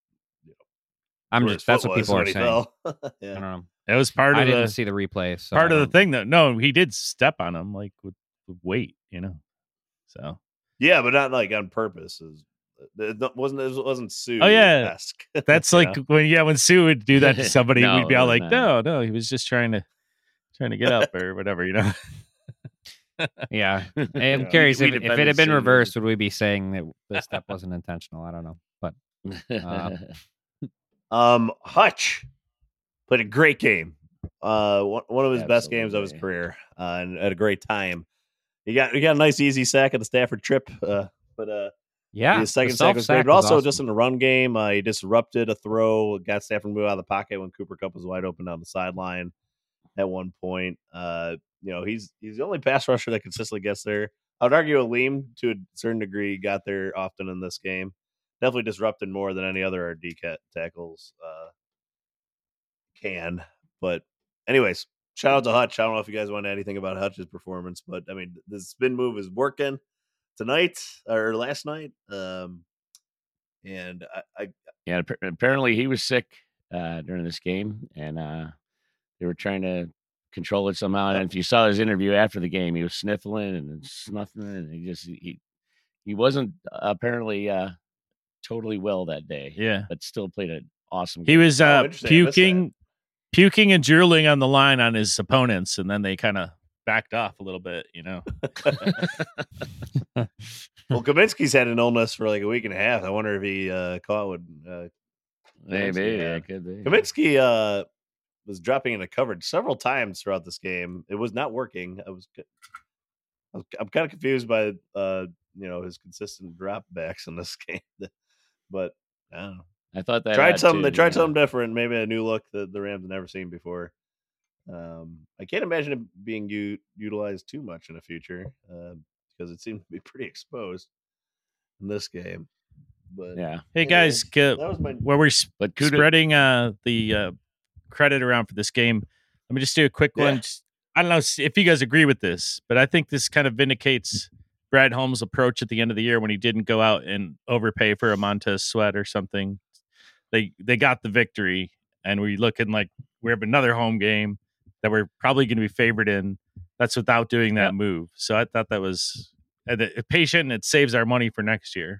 S5: I'm
S3: where
S5: just
S3: his
S5: that's
S3: foot
S5: what
S3: was
S5: people
S3: when
S5: are
S3: he
S5: saying.
S3: fell.
S5: I
S3: Yeah.
S5: don't know.
S4: It was part
S5: I
S4: of
S5: didn't
S4: the
S5: see the replay. So
S4: part
S5: I
S4: of the
S5: don't-
S4: thing, though. No, he did step on him like with, with weight, you know. So
S3: Yeah, but not like on purpose. It was, it wasn't it wasn't Sue.
S4: Oh, yeah.
S3: esque.
S4: that's
S3: You
S4: like
S3: know?
S4: when yeah, when Sue would do that to somebody,
S6: No,
S4: we'd be
S6: it
S4: all
S6: was
S4: like,
S6: not.
S4: no, no, he was just trying to trying to get up or whatever, you know.
S5: Yeah, I'm
S3: Yeah.
S5: curious
S6: We
S5: if, if
S6: defended
S5: it had been
S6: Sue.
S5: reversed, would we be saying that the step wasn't intentional? I don't know, but Uh,
S3: Um, Hutch played a great game. Uh, one, one of his best games of his
S6: Absolutely.
S3: career, uh, and at a great time. He got he got a nice easy sack at the Stafford trip. Uh, but uh,
S5: yeah,
S3: his second
S5: the
S3: sack was great.
S5: self-sack
S3: But
S5: was
S3: also
S5: awesome.
S3: just in the run game, uh, he disrupted a throw, got Stafford to move out of the pocket when Cooper Kupp was wide open down the sideline. At one point, uh, you know, he's he's the only pass rusher that consistently gets there. I would argue Aleem, to a certain degree, got there often in this game. Definitely disrupted more than any other R D cat tackles uh, can. But anyways, shout out to Hutch. I don't know if you guys want to add anything about Hutch's performance, but I mean, the spin move is working tonight or last night. Um, and I, I
S6: Yeah, appa- apparently he was sick uh, during this game, and uh, they were trying to control it somehow. And if you saw his interview after the game, he was sniffling and snuffling, and he just he he wasn't apparently uh, totally well that day.
S4: Yeah.
S6: but still played an awesome.
S4: He
S6: game.
S4: was uh,
S3: Oh, interesting. I missed that.
S4: puking, puking and drooling on the line on his opponents, and then they kind of backed off a little bit, you know.
S3: well, Kaminsky's had an illness for like a week and a half. I wonder if he uh, caught what uh,
S6: maybe
S3: Kaminsky
S6: yeah,
S3: had.
S6: it could be.
S3: Kaminsky uh, was dropping into coverage several times throughout this game. It was not working. I was, I was I'm kind of confused by uh, you know, his consistent drop backs in this game. But I don't know.
S6: I thought that
S3: Tried
S6: odd,
S3: something.
S6: too,
S3: They tried
S6: yeah.
S3: something different. Maybe a new look that the Rams have never seen before. Um, I can't imagine it being u- utilized too much in the future uh, because it seemed to be pretty exposed in this game. But
S6: Yeah,
S4: Hey guys,
S3: anyways,
S4: uh,
S3: that was my
S4: where we're s-
S6: but kudos.
S4: spreading uh, the uh, credit around for this game, let me just do a quick
S3: Yeah.
S4: one. Just- I don't know s- if you guys agree with this, but I think this kind of vindicates Brad Holmes' approach at the end of the year when he didn't go out and overpay for a Montez Sweat or something. They they got the victory, and we're looking like we have another home game that we're probably going to be favored in. That's without doing that
S6: Yep.
S4: move. So I thought that was uh, the- patient, and it saves our money for next year.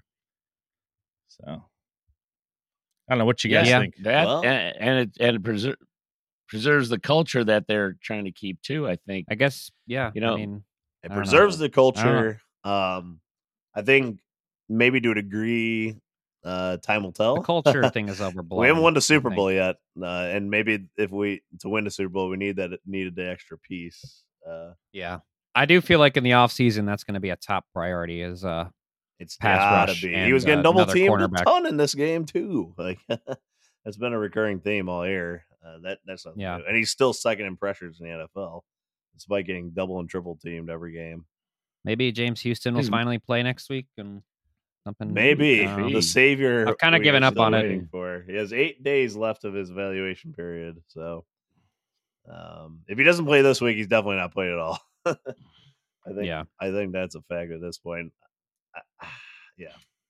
S4: So I don't know what you guys
S5: Yeah.
S4: think.
S6: That
S3: Well-
S6: and, and it and it preser- preserves the culture that they're trying to keep too. I think.
S5: I guess, yeah.
S6: You know,
S5: I mean,
S3: It
S5: I don't know.
S3: preserves the
S5: I don't know.
S3: culture. Um, I think maybe to a degree, uh, time will tell.
S5: the culture thing is overblown.
S3: we haven't won the
S5: I
S3: Super
S5: think.
S3: Bowl yet, uh, and maybe if we to win the Super Bowl, we need that needed the extra piece. Uh,
S5: Yeah, I do feel like in the offseason, that's going to be a top priority. Is uh,
S3: it's
S5: Pass
S3: gotta
S5: rush
S3: be. He
S5: and,
S3: was getting
S5: uh,
S3: double
S5: another
S3: teamed a
S5: cornerback.
S3: ton in this game too. Like that's been a recurring theme all year. Uh, that that's not
S5: Yeah.
S3: new. And he's still second in pressures in the N F L, despite getting double and triple teamed every game.
S5: maybe James Houston will
S6: His-
S5: finally play next week and something.
S3: Maybe
S5: um,
S3: the savior.
S5: I've kinda
S3: we
S5: given
S3: are
S5: up
S3: still
S5: on it.
S3: waiting For he has eight days left of his evaluation period. So, um, if he doesn't play this week, he's definitely not playing at all. I think.
S5: Yeah.
S3: I think that's a fact at this point. I- yeah.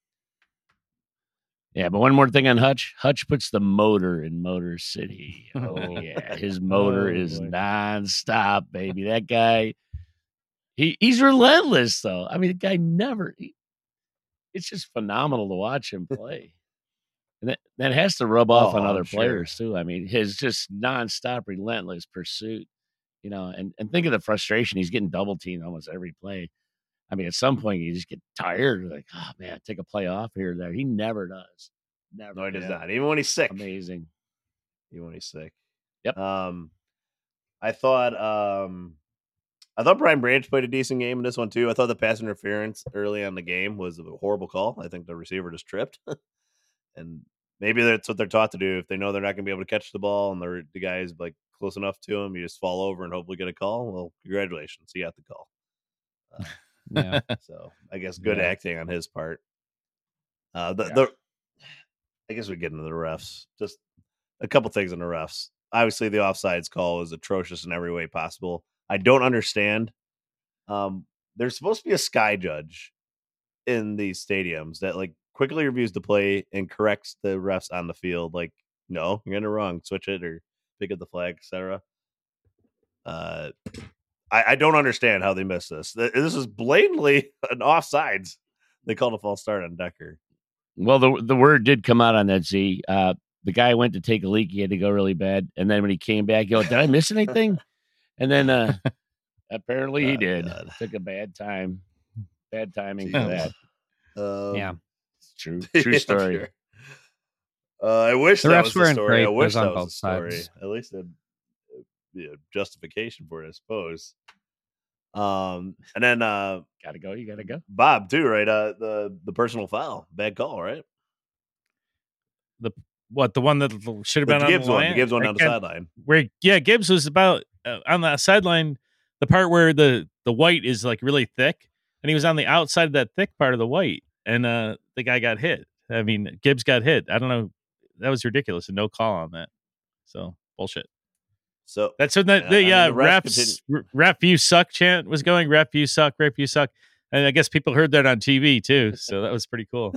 S6: Yeah, but one more thing on Hutch. Hutch puts the motor in Motor City. Oh yeah, his motor
S4: Oh,
S6: is
S4: boy.
S6: nonstop, baby. That guy, he he's relentless though. I mean, the guy never. He, it's just phenomenal to watch him play, and that that has to rub off
S3: Oh,
S6: on other
S3: I'm sure.
S6: players too. I mean, his just nonstop, relentless pursuit. You know, and and think of the frustration. He's getting double teamed almost every play. I mean, at some point you just get tired. Like, oh man, take a play off here or there. He never does. Never.
S3: No, he does
S6: yeah.
S3: not. Even when he's sick.
S6: Amazing.
S3: Even when he's sick.
S6: Yep.
S3: Um, I thought um, I thought Brian Branch played a decent game in this one too. I thought the pass interference early on the game was a horrible call. I think the receiver just tripped, and maybe that's what they're taught to do. If they know they're not going to be able to catch the ball and the the guy's like close enough to him, you just fall over and hopefully get a call. Well, congratulations, you got the call. Uh,
S5: Yeah.
S3: So I guess good
S6: Yeah.
S3: acting on his part. Uh, the
S6: Yeah.
S3: the I guess we get into the refs. Just a couple things on the refs. Obviously, the offsides call is atrocious in every way possible. I don't understand. Um, there's supposed to be a sky judge in these stadiums that like quickly reviews the play and corrects the refs on the field. Like, no, you're getting it wrong. Switch it or pick up the flag, et cetera. Uh, I, I don't understand how they missed this. Th- This is blatantly an offsides. They called a false start on Decker.
S6: Well, the the word did come out on that, Z. Uh, the guy went to take a leak. He had to go really bad. And then when he came back, he goes, did I miss anything? And then uh, apparently he
S3: Oh,
S6: did.
S3: God.
S6: Took a bad time. Bad timing
S3: Jesus.
S6: for that.
S3: Um,
S5: Yeah.
S6: It's true.
S3: yeah,
S6: True
S3: I'm
S6: story.
S3: sure. Uh, I wish
S5: The
S3: that
S5: refs
S3: was the
S5: weren't
S3: story.
S5: great,
S3: I
S5: but it
S3: wish
S5: was on
S3: that was
S5: both
S3: the story.
S5: sides.
S3: At least a yeah, justification for it, I suppose. Um, and then uh,
S6: Gotta go. You gotta go.
S3: Bob too, right? Uh, the the personal foul, bad call, right?
S4: The what the one that should have
S3: The
S4: been on
S3: Gibbs
S4: the
S3: one,
S4: line?
S3: the Gibbs one
S4: I
S3: down the
S4: can't-
S3: sideline.
S4: Where yeah, Gibbs was about uh, on the sideline, the part where the the white is like really thick, and he was on the outside of that thick part of the white, and uh, the guy got hit. I mean, Gibbs got hit. I don't know. That was ridiculous, and no call on that. So bullshit.
S3: So
S4: That's when the,
S3: Yeah,
S4: the
S3: I mean,
S4: uh,
S3: the refs
S4: refs r- ref you suck chant was going. Ref you suck. Ref you suck. And I guess people heard that on T V too, so that was pretty cool.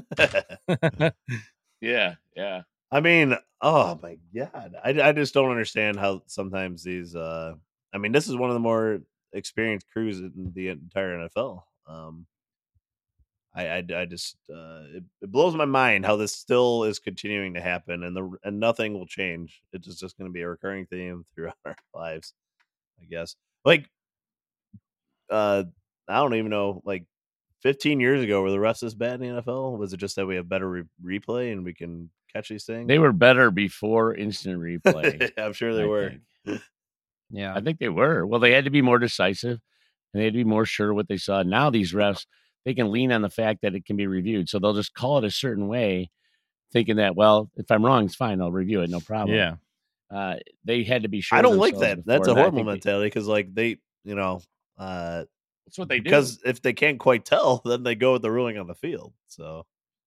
S6: Yeah. Yeah.
S3: I mean, oh my god, I, I just don't understand how sometimes these. Uh, I mean, this is one of the more experienced crews in the entire N F L. Um, I, I, I just uh, it, it blows my mind how this still is continuing to happen, and the and nothing will change. It's just, just going to be a recurring theme throughout our lives, I guess. Like, uh, I don't even know, like fifteen years ago, were the refs this bad in the N F L? Was it just that we have better re- replay and we can catch these things?
S6: They were better before instant replay.
S3: I'm sure they
S6: I
S3: were.
S6: think.
S5: Yeah.
S6: I think they were. Well, they had to be more decisive and they had to be more sure what they saw. Now these refs, they can lean on the fact that it can be reviewed. So they'll just call it a certain way, thinking that, well, if I'm wrong, it's fine. I'll review it. No problem.
S4: Yeah.
S6: Uh, they had to be sure.
S3: I don't like
S6: themselves
S3: that. That's
S6: before,
S3: a
S6: and I
S3: horrible
S6: think they-
S3: mentality because, like, they, you know, uh,
S6: That's what they do.
S3: because if they can't quite tell, then they go with the ruling on the field. So,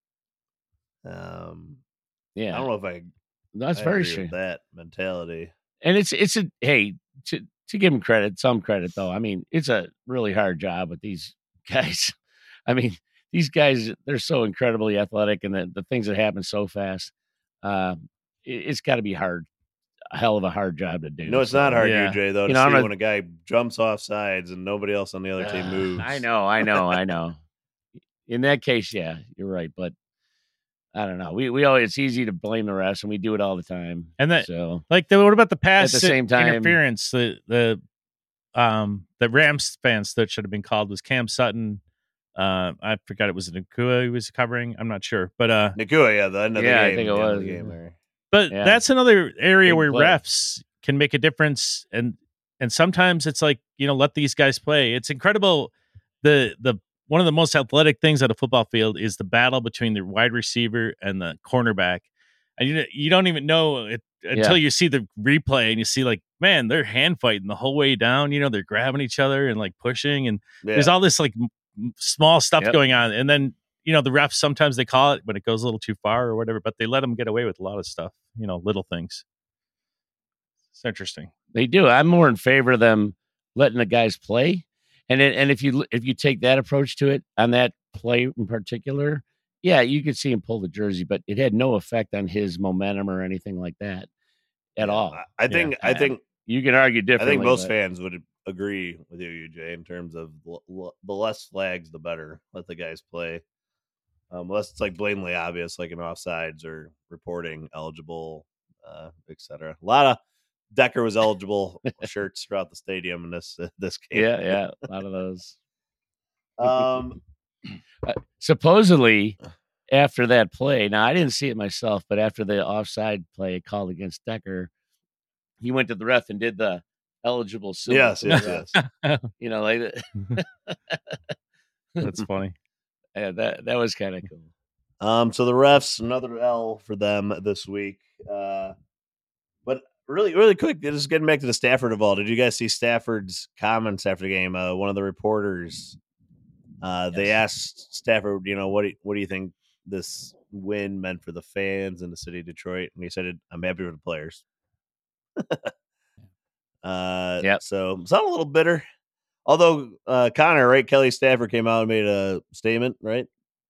S3: um,
S6: yeah,
S3: I don't know if I
S6: that's
S3: I
S6: very
S3: agree
S6: true.
S3: with that mentality.
S6: And it's it's a hey to to give them credit, some credit though. I mean, it's a really hard job with these guys. I mean, these guys they're so incredibly athletic, and the, the things that happen so fast. Uh, it, it's got to be hard, a hell of a hard job to do.
S3: You know, it's
S6: So,
S3: not hard,
S4: yeah.
S3: U J, though, to
S6: You know,
S3: see
S6: I'm not-
S3: when a guy jumps off sides and nobody else on the other team
S6: Uh,
S3: moves.
S6: I know, I know, I know. In that case, yeah, you're right. But I don't know. We we always it's easy to blame the refs, and we do it all the time.
S4: And that
S6: so
S4: like the, what about the pass
S6: At the same time-
S4: interference? The the um the Rams fans that should have been called was Cam Sutton. Uh, I forgot it was Nakua he was covering. I'm not sure, but uh,
S3: Nakua, yeah, the end of the
S6: Yeah, I
S3: game.
S6: think it
S3: the end of
S6: was.
S3: the game there.
S4: but
S6: Yeah.
S4: that's another area
S6: Big
S4: where
S6: play.
S4: refs can make a difference, and and sometimes it's like, you know, let these guys play. It's incredible. The the one of the most athletic things at a football field is the battle between the wide receiver and the cornerback, and you you don't even know it until
S6: Yeah.
S4: you see the replay and you see like, man, they're hand fighting the whole way down. You know, they're grabbing each other and like pushing, and
S3: Yeah.
S4: there's all this like m- m- small stuff
S6: Yep.
S4: going on, and then you know the refs sometimes they call it when it goes a little too far or whatever, but they let them get away with a lot of stuff. You know, little things. It's interesting.
S6: they do. I'm more in favor of them letting the guys play, and it, and if you if you take that approach to it on that play in particular, yeah, you could see him pull the jersey, but it had no effect on his momentum or anything like that at
S3: Yeah,
S6: all.
S3: I, I think, I
S6: Yeah.
S3: think,
S6: You can argue
S3: I
S6: differently.
S3: think most
S6: but-
S3: fans would agree with you, U J, in terms of l- l- the less flags, the better. Let the guys play. Um, unless it's like blatantly obvious, like an offsides or reporting eligible, uh, et cetera. A lot of Decker was eligible shirts throughout the stadium in this uh, this game.
S6: Yeah, yeah, a lot of those.
S3: Um,
S6: Uh, supposedly, after that play, now I didn't see it myself, but after the offside play called against Decker, he went to the ref and did the eligible symbol.
S3: yes,
S6: to the
S3: yes,
S6: ref.
S3: yes.
S6: You know, like
S4: That's funny.
S6: yeah, that that was kind of cool.
S3: Um, so the refs, another L for them this week. Uh, but really, really quick, just getting back to the Stafford of all. Did you guys see Stafford's comments after the game? Uh, one of the reporters, uh, they asked Stafford, you know, what do, what do you think this win meant for the fans in the city of Detroit? And he said, "I'm happy for the players." uh,
S6: Yep.
S3: So sound a little bitter. Although uh, Connor, right? Kelly Stafford came out and made a statement, right?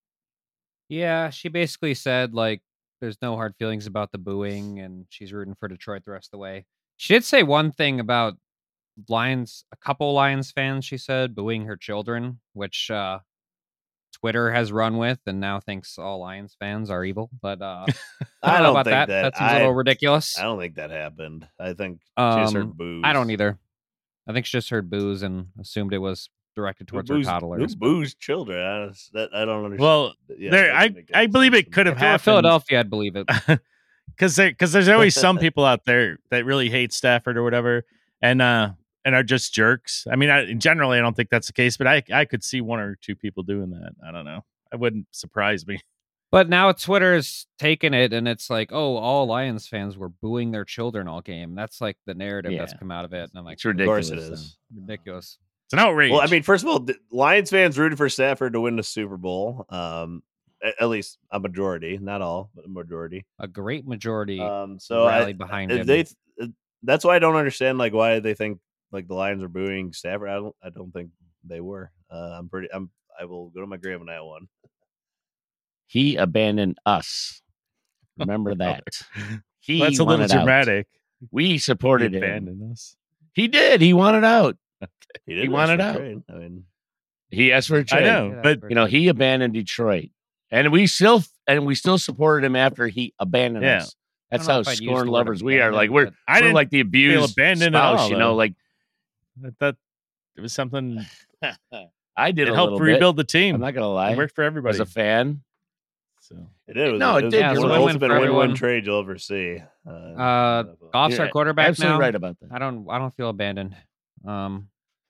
S5: Yeah, she basically said, like, there's no hard feelings about the booing, and she's rooting for Detroit the rest of the way. She did say one thing about Lions, a couple Lions fans, she said, booing her children, which uh, Twitter has run with and now thinks all Lions fans are evil. But uh, I don't know about
S3: think
S5: that.
S3: that.
S5: That seems a
S3: I-
S5: little ridiculous.
S3: I don't think that happened. I think she just heard
S5: Um,
S3: boos.
S5: I don't either. I think she just heard boos and assumed it was directed
S3: Who
S5: towards
S3: boos,
S5: her
S3: who
S5: toddlers. but-
S3: boos children? I, don't- that, I don't understand.
S4: Well,
S3: Yeah,
S4: there,
S3: that
S4: I,
S3: doesn't make
S4: I
S3: any
S4: believe
S3: sense
S4: it
S3: to
S4: could
S3: me.
S4: have
S5: If it were
S4: happened.
S5: Philadelphia, I'd believe it.
S4: Because there, because there's always some people out there that really hate Stafford or whatever, and uh, and are just jerks. I mean, I, generally, I don't think that's the case, but I, I could see one or two people doing that. I don't know. It wouldn't surprise me.
S5: But now Twitter's taken it, and it's like, oh, all Lions fans were booing their children all game. That's like the narrative that's
S6: Yeah.
S5: come out of it. And I'm like,
S6: It's
S3: Of
S6: ridiculous.
S3: course it is.
S5: ridiculous.
S4: It's an outrage.
S3: Well, I mean, first of all, the Lions fans rooted for Stafford to win the Super Bowl. Um, at, at least a majority, not all, but a majority.
S5: A great majority
S3: Um, so I,
S5: rallied behind
S3: if
S5: him.
S3: they, that's why I don't understand like why they think like the Lions are booing Stafford. I don't, I don't think they were. Uh, I'm pretty. I'm. I will go to my grave on that one.
S6: He abandoned us. Remember that. He
S4: that's a little
S6: wanted out.
S4: dramatic.
S6: We
S4: He
S6: supported him.
S4: abandoned us.
S6: He did. He wanted out.
S3: He,
S6: He
S3: did
S6: wanted
S3: ask for a
S6: out.
S3: trade. I mean,
S6: He asked for a
S4: I
S6: trade.
S4: know,
S5: Yeah,
S4: but
S5: for
S6: You know,
S5: sure.
S6: he abandoned Detroit, and we still and we still supported him after he abandoned
S4: Yeah.
S6: us. That's
S5: I
S6: how
S5: don't know if I'd use
S6: scorned
S5: the word
S6: lovers we are.
S5: abandoned,
S6: Like we're
S5: but-
S4: I
S6: we're
S4: didn't
S6: like the abused
S4: abandoned at
S6: spouse.
S4: all,
S6: you know,
S4: though.
S6: like
S4: I thought it was something
S6: I did
S4: that
S6: a
S4: helped
S6: little
S4: rebuild
S6: bit.
S4: the team.
S6: I'm not gonna lie.
S4: It worked for everybody.
S6: As a fan,
S4: So
S3: it did. It was,
S6: No,
S3: it
S6: it
S3: was
S6: did.
S3: one
S6: It was
S3: of
S6: a
S3: the
S5: win-win
S3: ultimate
S5: for
S3: win-win
S5: everyone.
S3: trade you'll ever see. Uh,
S5: Uh,
S3: N F L.
S5: Goff's
S6: You're
S5: our quarterback
S6: absolutely
S5: now.
S6: right about that.
S5: I don't. I don't feel abandoned. Um,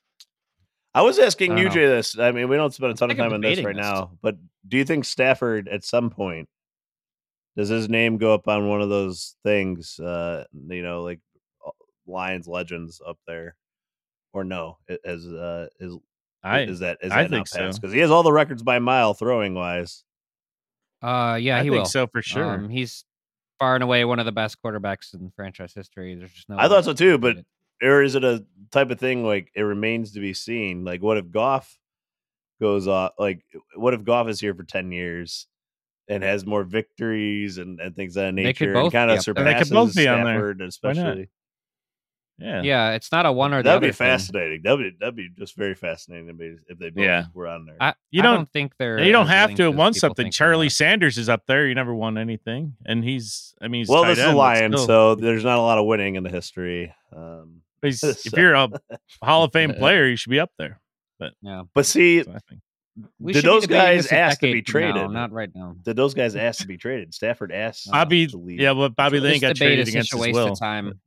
S3: I was asking
S5: I don't
S3: U
S5: know.
S3: J this. I mean, we don't spend a
S5: I'm
S3: ton of
S5: sick of
S3: time on this
S5: debating
S3: right
S5: this.
S3: now, but do you think Stafford at some point does his name go up on one of those things? Uh, you know, like Lions legends up there, or no? As uh, is
S4: I
S3: is that is
S4: I
S3: that now
S4: think so.
S3: passed? Because he has all the records by mile throwing wise.
S5: uh, yeah,
S4: I
S5: he
S4: think
S5: will.
S4: so for sure.
S5: Um, he's far and away one of the best quarterbacks in franchise history. There's just no.
S3: I
S5: way
S3: thought so
S5: to
S3: too,
S5: debate
S3: but
S5: it.
S3: or is it a type of thing like it remains to be seen? Like, what if Goff goes off? Like, what if Goff is here for ten years and has more victories and, and things of that
S5: They could
S3: nature,
S5: both
S3: and kind
S5: be
S3: of
S5: up there.
S4: They could
S3: surpasses
S4: both be on there.
S3: Stafford,
S4: Why not?
S3: especially?
S4: yeah.
S5: yeah, it's not a one or the
S3: That'd
S5: other
S3: be
S5: thing.
S3: fascinating. That'd be that'd be just very fascinating to me if they both
S6: Yeah.
S3: were on there.
S5: I,
S4: You
S5: I
S4: don't-
S5: don't think they're.
S4: You don't
S5: as
S4: have
S5: linked
S4: to have
S5: as
S4: won
S5: people
S4: something.
S5: think they
S4: Charlie
S5: are.
S4: Sanders is up there. He never won anything, and he's. I mean, he's
S3: well,
S4: tight
S3: this is the
S4: end, but
S3: Lions,
S4: still.
S3: so there's not a lot of winning in the history. Um,
S4: He's- if
S3: so-
S4: you're a Hall of Fame player, you should be up there.
S5: Yeah,
S3: but see,
S4: So I think.
S5: we
S3: did
S5: should be
S3: those
S5: debating
S3: guys
S5: this a
S3: ask to
S5: decade
S3: be
S5: from now,
S3: traded?
S5: not right now.
S3: Did those guys ask to be traded? Stafford asked
S4: Bobby,
S3: to leave.
S4: yeah, but Bobby
S3: Detroit.
S4: Lane
S5: This
S4: got
S5: debate
S4: traded
S5: is
S4: against
S5: such a
S4: his
S5: waste
S4: will.
S5: of time.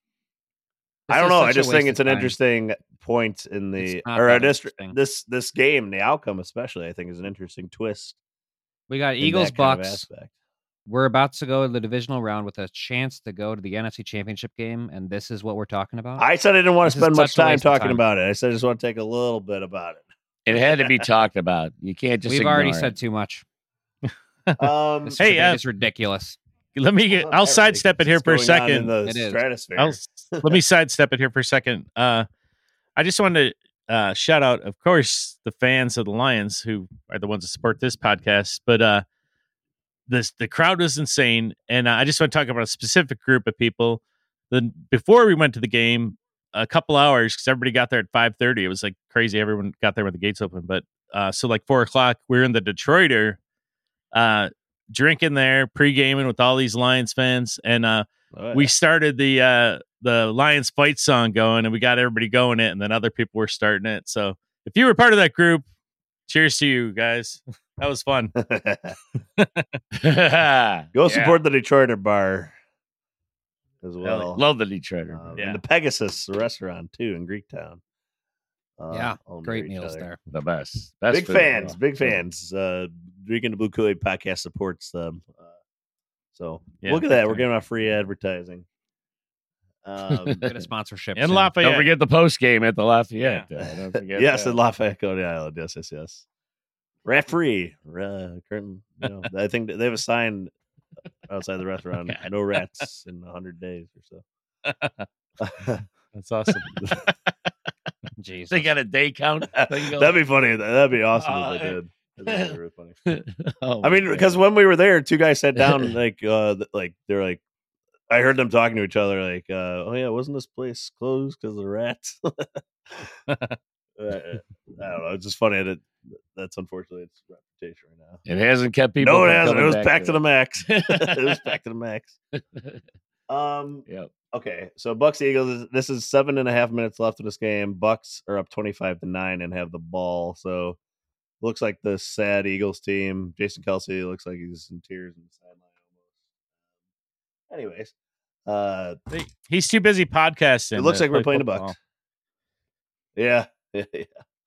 S3: I
S5: This
S3: don't
S5: is
S3: know.
S5: such
S3: I
S5: a
S3: just think
S5: waste
S3: it's
S5: of
S3: an
S5: time.
S3: interesting point in the
S5: It's not
S3: or
S5: that
S3: a dist-
S5: interesting.
S3: this this game, the outcome especially. I think is an interesting twist.
S5: We got
S3: in
S5: Eagles
S3: that kind of
S5: Bucks.
S3: aspect.
S5: We're about to go to the divisional round with a chance to go to the N F C Championship game, and this is what we're talking about.
S3: I said I didn't want
S5: This
S3: to
S5: is
S3: spend much
S5: such a
S3: time
S5: waste of
S3: talking
S5: time.
S3: about it. I said I just want to take a little bit about it.
S6: it had to be talked about. You can't just.
S5: We've already
S6: ignore
S5: said
S6: it.
S5: too much.
S3: Um,
S5: This
S4: Hey,
S5: debate
S4: uh,
S5: is ridiculous.
S4: Let me get. I'll sidestep it here for a
S3: What's going on in
S4: second.
S3: the
S5: It is.
S3: stratosphere.
S4: I'll, let me sidestep it here for a second. Uh, I just wanted to uh, shout out, of course, the fans of the Lions who are the ones that support this podcast. But uh, this the crowd was insane, and uh, I just want to talk about a specific group of people. Then before we went to the game, a couple hours because everybody got there at five thirty. It was like crazy. Everyone got there when the gates open. But uh, so like four o'clock, we were in the Detroiter, uh, drinking there, pre-gaming with all these Lions fans, and uh,
S3: Oh,
S4: we
S3: yeah.
S4: started the uh the Lions fight song going, and we got everybody going it, and then other people were starting it. So if you were part of that group, Cheers to you guys. That was fun.
S3: Go
S6: Yeah.
S3: support the Detroiter bar as well.
S6: Love the Detroiter.
S3: Um,
S4: Yeah.
S3: And the Pegasus restaurant too in Greektown. Uh,
S5: Yeah,
S3: all
S5: great
S3: near each
S5: meals
S3: other.
S5: there.
S6: The best. best
S3: Big
S6: food.
S3: fans,
S6: Oh,
S3: big
S6: so-
S3: fans. Uh, Drinking the Blue Kool-Aid podcast supports them. Uh, so
S4: Yeah,
S3: look at
S4: big
S3: that. We're
S4: time.
S3: giving out free advertising. Um,
S5: Get a sponsorship.
S4: And
S5: soon.
S4: Lafayette.
S6: Don't forget the post game at the Lafayette.
S4: Yeah.
S6: Uh, don't forget
S3: yes,
S6: that.
S3: in Lafayette County Island. Yes, yes, yes. Rat free. Uh, curtain. You know, I think they have a sign outside the restaurant.
S6: God.
S3: No rats in a hundred days or so.
S4: That's awesome.
S5: Jesus.
S6: They got a day count.
S3: That'd be funny. That'd be awesome
S6: Uh,
S3: if they did. That'd be really funny.
S6: Oh,
S3: I mean,
S6: my
S3: because
S6: God.
S3: when we were there, two guys sat down, like, uh, th- like they're like, I heard them talking to each other, like, uh, "Oh yeah, wasn't this place closed because of the rats?" uh, I don't know. It's just funny that that's unfortunately its reputation right now.
S6: it hasn't kept people.
S3: No, it
S6: from
S3: hasn't. It
S6: coming
S3: was
S6: back
S3: back to
S6: to
S3: the max. It was back to the max. Um.
S6: Yep.
S3: Okay, so Bucks Eagles. This is seven and a half minutes left in this game. Bucks are up twenty-five to nine and have the ball. So looks like the sad Eagles team. Jason Kelsey looks like he's in tears in the sideline almost. Anyways, uh,
S4: They- He's too busy podcasting.
S3: it looks
S4: to
S3: like we're
S4: play
S3: playing the
S4: football.
S3: Bucks. Yeah, yeah, yeah.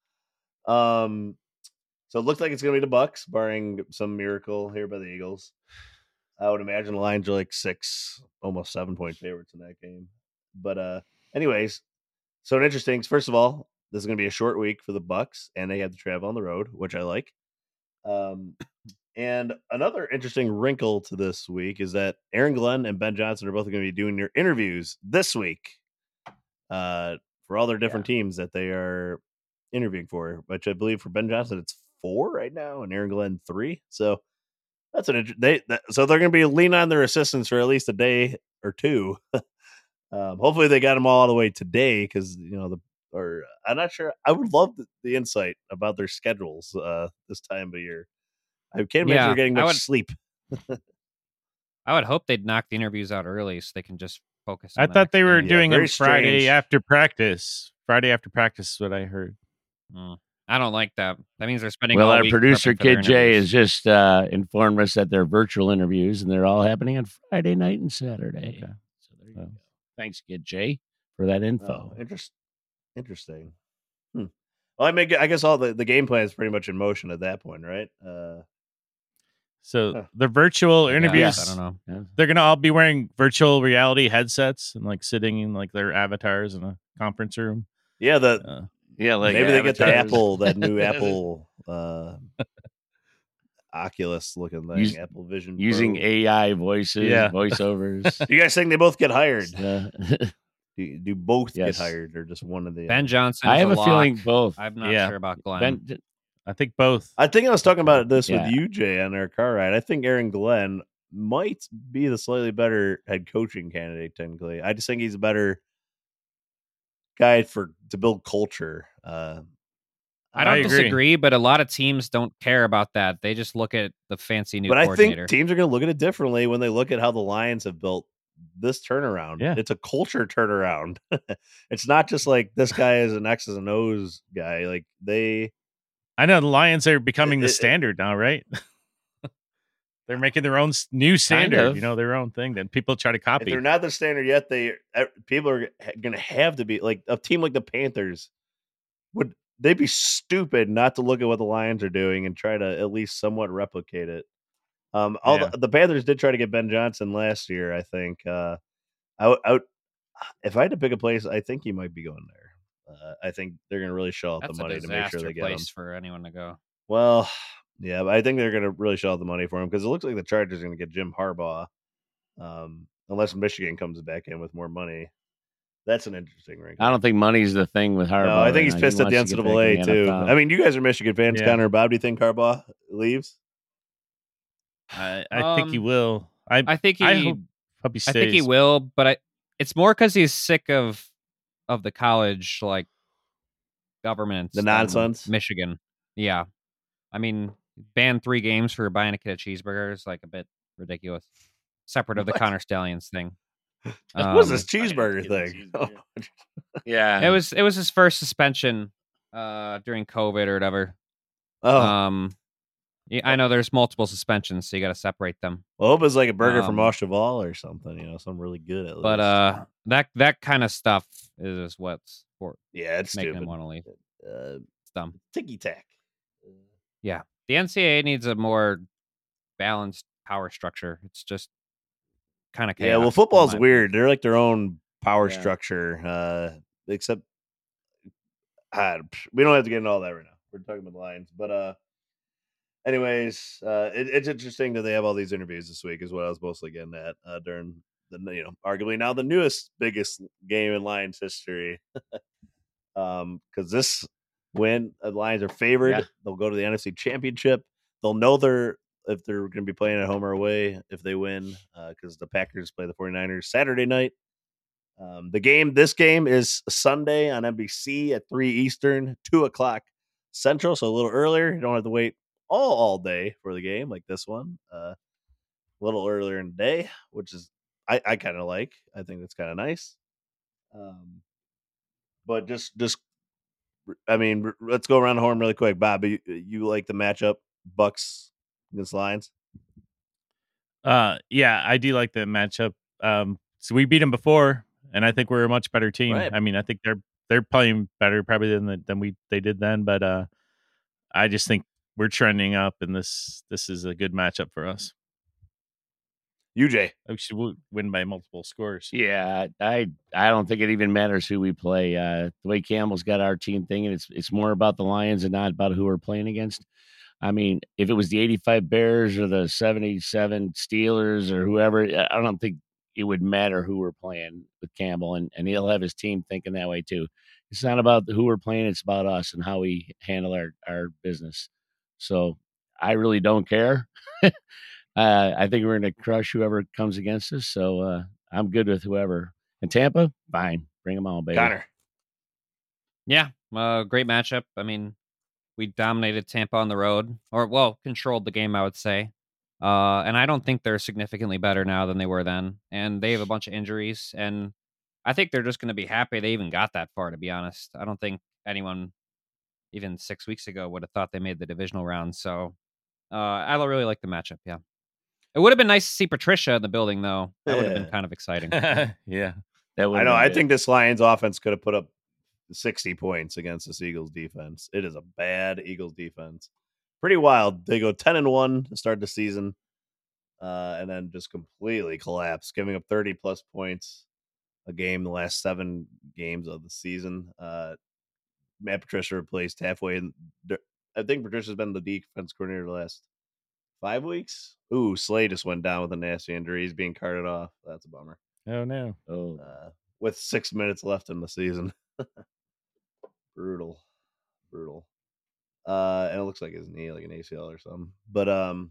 S3: Um, so it looks like it's gonna be the Bucks, barring some miracle here by the Eagles. I would imagine the Lions are like six, almost seven point favorites in that game. But uh, anyways, so an interesting. First of all, this is gonna be a short week for the Bucks, and they have to travel on the road, which I like. Um, and another interesting wrinkle to this week is that Aaron Glenn and Ben Johnson are both going to be doing their interviews this week uh, for all their different teams that they are interviewing for, which I believe for Ben Johnson, it's four right now, and Aaron Glenn three. So that's an int- they. That, so they're going to be leaning on their assistants for at least a day or two. um, hopefully, they got them all the way today because you know the. Or I'm not sure. I would love the, the insight about their schedules uh, this time of year. I can't imagine
S5: Yeah,
S3: they're getting
S5: I
S3: much
S5: would-
S3: sleep.
S5: I would hope they'd knock the interviews out early so they can just focus. On
S4: I
S5: the
S4: thought
S5: next
S4: they were
S5: game.
S3: Yeah,
S4: doing
S3: very
S4: them Friday
S3: strange.
S4: after practice. Friday after practice is what I heard.
S5: Mm. I don't like that. That means they're spending.
S6: Well,
S5: all
S6: our
S5: week
S6: producer
S5: prepping for their
S6: Kid Jay
S5: interviews.
S6: has just uh, informed us that they're virtual interviews and they're all happening on Friday night and Saturday.
S4: Okay.
S6: So there you
S4: Oh.
S6: go. Thanks, Kid Jay, for that info.
S3: Oh, interest, interesting. Hmm. Well, I make. I guess all the, the game plan is pretty much in motion at that point, right? Uh,
S4: So
S3: Huh.
S4: the virtual
S5: I guess,
S4: interviews,
S5: I don't know.
S6: Yeah.
S4: they're gonna all be wearing virtual reality headsets and like sitting in like their avatars in a conference room.
S3: yeah, the
S4: Uh,
S6: Yeah, like
S3: maybe they get the
S6: avatars.
S3: Apple, that new Apple uh, Oculus looking thing,
S6: Use-
S3: Apple Vision,
S6: using
S3: Pro.
S6: A I voices,
S4: Yeah.
S6: voiceovers.
S3: Do you guys think they both get hired?
S6: Uh,
S3: Do, do both
S6: Yes.
S3: get hired, or just one of the?
S5: Ben Johnson.
S6: I have a
S5: lock.
S6: feeling both.
S5: I'm not
S4: Yeah.
S5: sure about Glenn.
S6: Ben,
S4: I think both.
S3: I think I was talking about this
S6: Yeah.
S3: with you, Jay, on our car ride. I think Aaron Glenn might be the slightly better head coaching candidate. Technically, I just think he's a better guy for to build culture. Uh,
S5: I don't
S4: I agree.
S5: disagree, but a lot of teams don't care about that. They just look at the fancy new
S3: but I
S5: coordinator.
S3: think teams are going to look at it differently when they look at how the Lions have built this turnaround.
S4: Yeah.
S3: It's a culture turnaround. It's not just like this guy is an X's and O's guy. Like they,
S4: I know the Lions are becoming the
S3: It- it-
S4: standard now, right? They're making their own s- new standard,
S6: of.
S4: you know, their own thing that people try to
S3: if
S4: copy.
S3: they're not the standard yet, they eh, people are going to have to be like a team like the Panthers. Would they'd be stupid not to look at what the Lions are doing and try to at least somewhat replicate it? Um, all
S4: Yeah.
S3: the, the Panthers did try to get Ben Johnson last year. I think. Uh, I, would- I would, if I had to pick a place, I think he might be going there. Uh, I think they're going to really shell out
S5: That's
S3: the
S5: a
S3: money to make
S5: disaster
S3: sure they get him.
S5: place for anyone to go.
S3: Well, yeah, but I think they're going to really shell out the money for him because it looks like the Chargers are going to get Jim Harbaugh, um, unless Michigan comes back in with more money. That's an interesting ring.
S6: I don't think money's the thing with Harbaugh.
S3: No, I think
S6: right
S3: he's
S6: now. He
S3: pissed at the
S6: wants
S3: N
S6: to
S3: C
S6: get
S3: double A
S6: back in the
S3: too.
S6: N F L.
S3: I mean, you guys are Michigan fans,
S4: Yeah.
S3: Connor. Bob, do you think Harbaugh leaves?
S4: I, I think he
S5: Um,
S4: will. I
S5: I think he.
S4: I
S5: I,
S4: hope, hope he stays.
S5: think he will, but I. It's more because he's sick of of the college like government,
S3: The
S5: than
S3: nonsense?
S5: Michigan, yeah. I mean, ban three games for buying a kid a cheeseburger is like a bit ridiculous. Separate of the
S3: What?
S5: Connor Stallions thing.
S3: What was
S5: Um,
S3: this cheeseburger thing?
S6: Yeah,
S5: It was it was his first suspension uh during COVID or whatever.
S3: Oh,
S5: Um, yeah, I know there's multiple suspensions, so you got to separate them.
S3: well, I hope it's like a burger from
S5: um,
S3: Au Cheval or something. You know, something really good at least.
S5: But uh, that that kind of stuff is what's for
S3: yeah, it's
S5: making
S3: stupid.
S5: him want to leave.
S3: Uh,
S5: It's dumb.
S3: ticky tack.
S5: Yeah, the N C double A needs a more balanced power structure. It's just kind of chaos.
S3: Yeah, well,
S5: in
S3: football's
S5: my
S3: weird.
S5: opinion.
S3: They're like their own power
S6: Yeah.
S3: structure, uh, except ah, psh, we don't have to get into all that right now. We're talking about the Lions, but uh, anyways, uh, it, it's interesting that they have all these interviews this week. Is what I was mostly getting at uh, during the you know arguably now the newest biggest game in Lions history. um, because this win, the Lions are favored.
S6: Yeah.
S3: They'll go to the N F C Championship. They'll know they're if they're going to be playing at home or away if they win, because uh, the Packers play the 49ers Saturday night. Um, the game, this game is Sunday on N B C at three Eastern, two o'clock Central, so a little earlier. You don't have to wait all all day for the game like this one. Uh, a little earlier in the day, which is I, I kind of like. I think that's kind of nice. Um, but just just I mean, r- let's go around the horn really quick, Bob. You, you like the matchup, Bucks against Lions?
S4: Uh, yeah, I do like the matchup. Um, so we beat them before, and I think we're a much better team.
S3: Right.
S4: I mean, I think they're they're playing better probably than the, than we they did then. But uh, I just think we're trending up, and this this is a good matchup for us.
S3: U J,
S4: We should w- win by multiple scores.
S6: Yeah, I I don't think it even matters who we play. Uh, the way Campbell's got our team thinking, it's it's more about the Lions and not about who we're playing against. I mean, if it was the eighty-five Bears or the seventy-seven Steelers or whoever, I I don't think it would matter who we're playing with Campbell, and, and he'll have his team thinking that way too. It's not about who we're playing; it's about us and how we handle our our business. So I really don't care. Uh, I think we're going to crush whoever comes against us. So uh, I'm good with whoever. And Tampa, fine. Bring them on, baby.
S3: Connor.
S5: Yeah, uh, great matchup. I mean, we dominated Tampa on the road, or well, controlled the game, I would say. Uh, and I don't think they're significantly better now than they were then. And they have a bunch of injuries, and I think they're just going to be happy they even got that far. To be honest, I don't think anyone, even six weeks ago, would have thought they made the divisional round. So uh, I don't really like the matchup. Yeah, it would have been nice to see Patricia in the building, though. That would have been
S3: Yeah.
S5: kind of exciting.
S4: yeah.
S6: That would
S3: I know. I think this Lions offense could have put up sixty points against this Eagles defense. It is a bad Eagles defense. Pretty wild. They go ten and one to start the season, uh, and then just completely collapse, giving up thirty plus points a game the last seven games of the season. Uh, Matt Patricia replaced halfway in. I think Patricia's been the defense coordinator the last five weeks. Ooh, Slay just went down with a nasty injury. He's being carted off. That's a bummer.
S4: Oh no.
S6: Oh,
S3: Uh, with six minutes left in the season. brutal, brutal. Uh, and it looks like his knee, like an A C L or something. But um,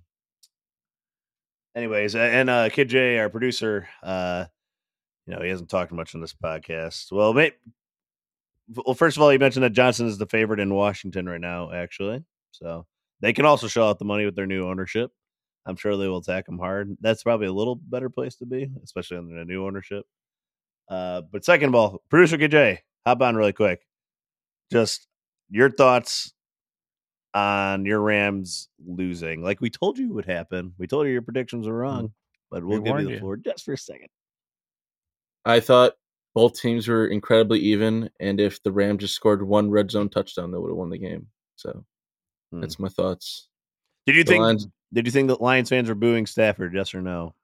S3: anyways, and uh, Kid J, our producer, uh, you know, he hasn't talked much on this podcast. Well, may, well, first of all, you mentioned that Johnson is the favorite in Washington right now, actually. So they can also shell out the money with their new ownership. I'm sure they will attack him hard. That's probably a little better place to be, especially under the new ownership. Uh, but second of all, producer K J, hop on really quick. Just your thoughts on your Rams losing. Like we told you would happen. We told you your predictions were wrong, but we'll
S4: We
S3: give you
S4: warned
S3: the
S4: you.
S3: floor just for a second.
S7: I thought both teams were incredibly even, and if the Rams just scored one red zone touchdown, they would have won the game. So
S3: Hmm.
S7: that's my thoughts.
S3: Did you
S7: The
S3: think?
S7: Lions-
S3: Did you think that Lions fans were booing Stafford? Yes or no?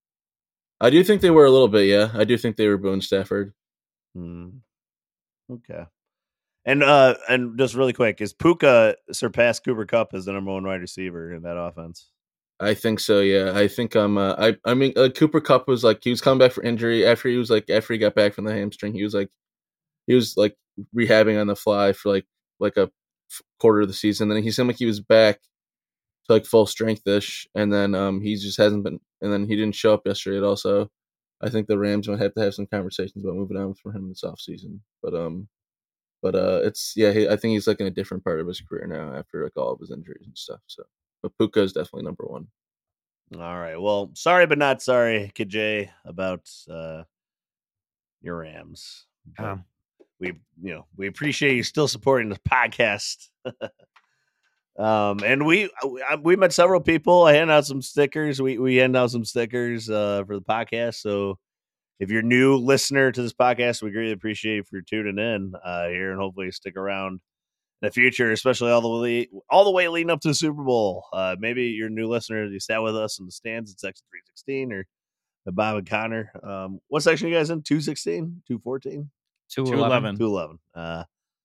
S7: I do think they were a little bit, yeah. I do think they were booing Stafford.
S3: Hmm. Okay. And uh, and just really quick, is Puka surpassed Cooper Kupp as the number one wide receiver in that offense?
S7: I think so, yeah. I think I'm. Uh, I I mean, uh, Cooper Kupp was like he was coming back for injury after he was like after he got back from the hamstring. He was like he was like rehabbing on the fly for like like a quarter of the season. Then he seemed like he was back to like full strength ish, and then um he just hasn't been. And then he didn't show up yesterday at all. So I think the Rams might have to have some conversations about moving on for him this offseason. But um. But uh, it's yeah, he, I think he's like in a different part of his career now after like all of his injuries and stuff. So, but Puka is definitely number one.
S3: All right. Well, sorry but not sorry, Kid J, about uh, your Rams. But
S5: Um,
S3: we, you know, we appreciate you still supporting the podcast. Um, and we we met several people. I handed out some stickers. We we handed out some stickers uh, for the podcast. So if you're a new listener to this podcast, we greatly appreciate you for tuning in uh, here, and hopefully stick around in the future, especially all the way all the way leading up to the Super Bowl. Uh, maybe you're a new listener. You sat with us in the stands in section three sixteen or the Bob and Connor. Um, what section are you guys in? two sixteen, two fourteen,
S5: two
S4: eleven.
S3: two eleven. Uh,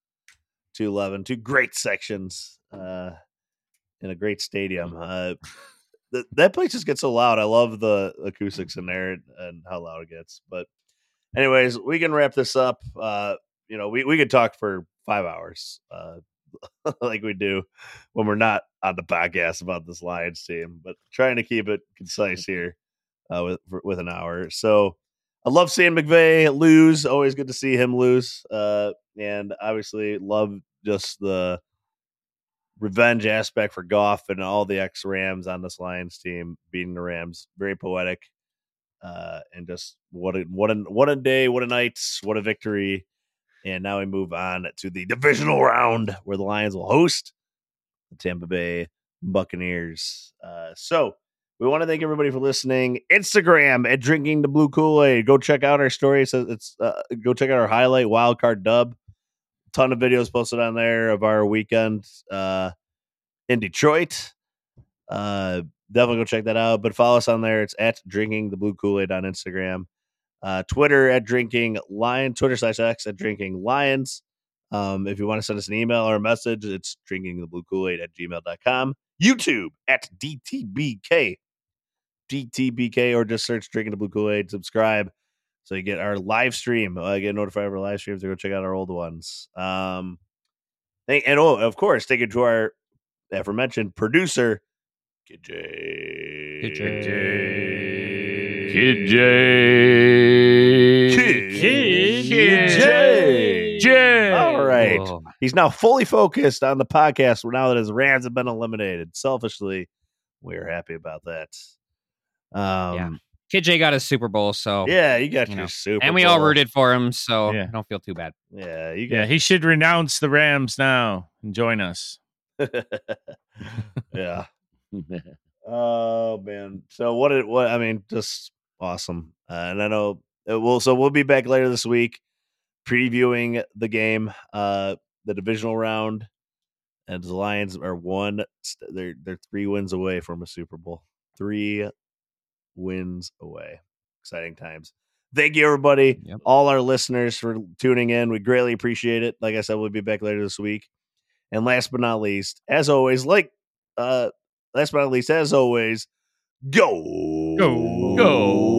S3: two eleven. Two great sections. Uh, in a great stadium. Uh, th- that place just gets so loud. I love the acoustics in there and, and how loud it gets. But anyways, we can wrap this up. Uh, you know, we, we could talk for five hours uh, like we do when we're not on the podcast about this Lions team, but trying to keep it concise here uh, with, for, with an hour. So I love seeing McVay lose. Always good to see him lose. Uh, and obviously love just the revenge aspect for Goff and all the ex-Rams on this Lions team beating the Rams. Very poetic. Uh, and just what a what a what a day, what a night, what a victory. And now we move on to the divisional round where the Lions will host the Tampa Bay Buccaneers. Uh, so we want to thank everybody for listening. Instagram at Drinking the Blue Kool-Aid. Go check out our story. So it's uh, go check out our highlight wildcard dub. Ton of videos posted on there of our weekend uh, in Detroit. Uh, definitely go check that out. But follow us on there. It's at Drinking the Blue Kool-Aid on Instagram. Uh, Twitter at Drinking Lion. Twitter slash X at Drinking Lions. Um, if you want to send us an email or a message, it's Drinking the Blue Kool-Aid at gmail dot com. YouTube at D T B K. D T B K, or just search Drinking the Blue Kool-Aid. Subscribe. So you get our live stream, uh, get notified of our live streams, to go check out our old ones. Um, and, and oh, of course, take it to our aforementioned producer, Kid J.
S5: Kid J.
S6: Kid J.
S3: Kid,
S4: Kid
S3: J.
S6: J.
S3: All right.
S5: Whoa.
S3: He's now fully focused on the podcast now that his Rams have been eliminated. Selfishly, we're happy about that. Um,
S5: Yeah. Kid J got his Super Bowl, so
S3: yeah, you got
S5: you
S3: your
S5: know.
S3: Super
S5: and we all
S3: Bowl.
S5: rooted for him, so
S4: Yeah.
S5: I don't feel too bad.
S3: Yeah, you got
S4: Yeah, he should renounce the Rams now and join us.
S3: yeah. Oh man. So what it what I mean, just awesome. Uh, and I know it will so we'll be back later this week previewing the game, uh the divisional round. And the Lions are one they're they're three wins away from a Super Bowl. Three wins away. Exciting times. Thank you, everybody,
S5: Yep.
S3: all our listeners, for tuning in. We greatly appreciate it. Like I said, we'll be back later this week. And last but not least, as always, like uh last but not least, as always, go
S4: Go. Go.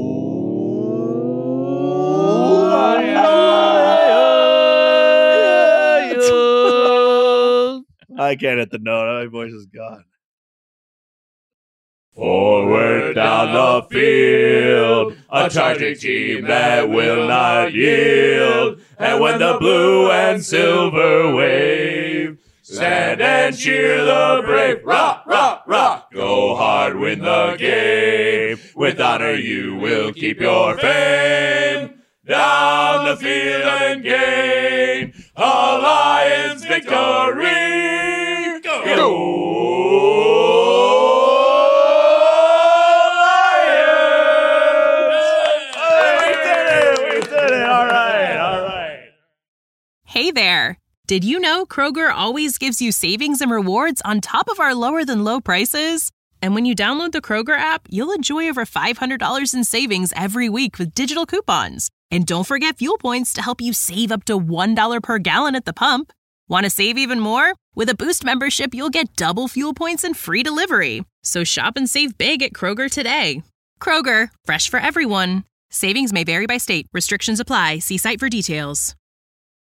S3: I can't hit the note. My voice is gone.
S6: Forward down the field, a charging team that will not yield. And when the blue and silver wave, stand and cheer the brave. Rock, rock, rock. Go hard, win the game. With honor you will keep your fame. Down the field and gain a Lions victory. Go! Go.
S2: Hey there! Did you know Kroger always gives you savings and rewards on top of our lower than low prices? And when you download the Kroger app, you'll enjoy over five hundred dollars in savings every week with digital coupons. And don't forget fuel points to help you save up to one dollar per gallon at the pump. Want to save even more? With a Boost membership, you'll get double fuel points and free delivery. So shop and save big at Kroger today. Kroger, fresh for everyone. Savings may vary by state. Restrictions apply. See site for details.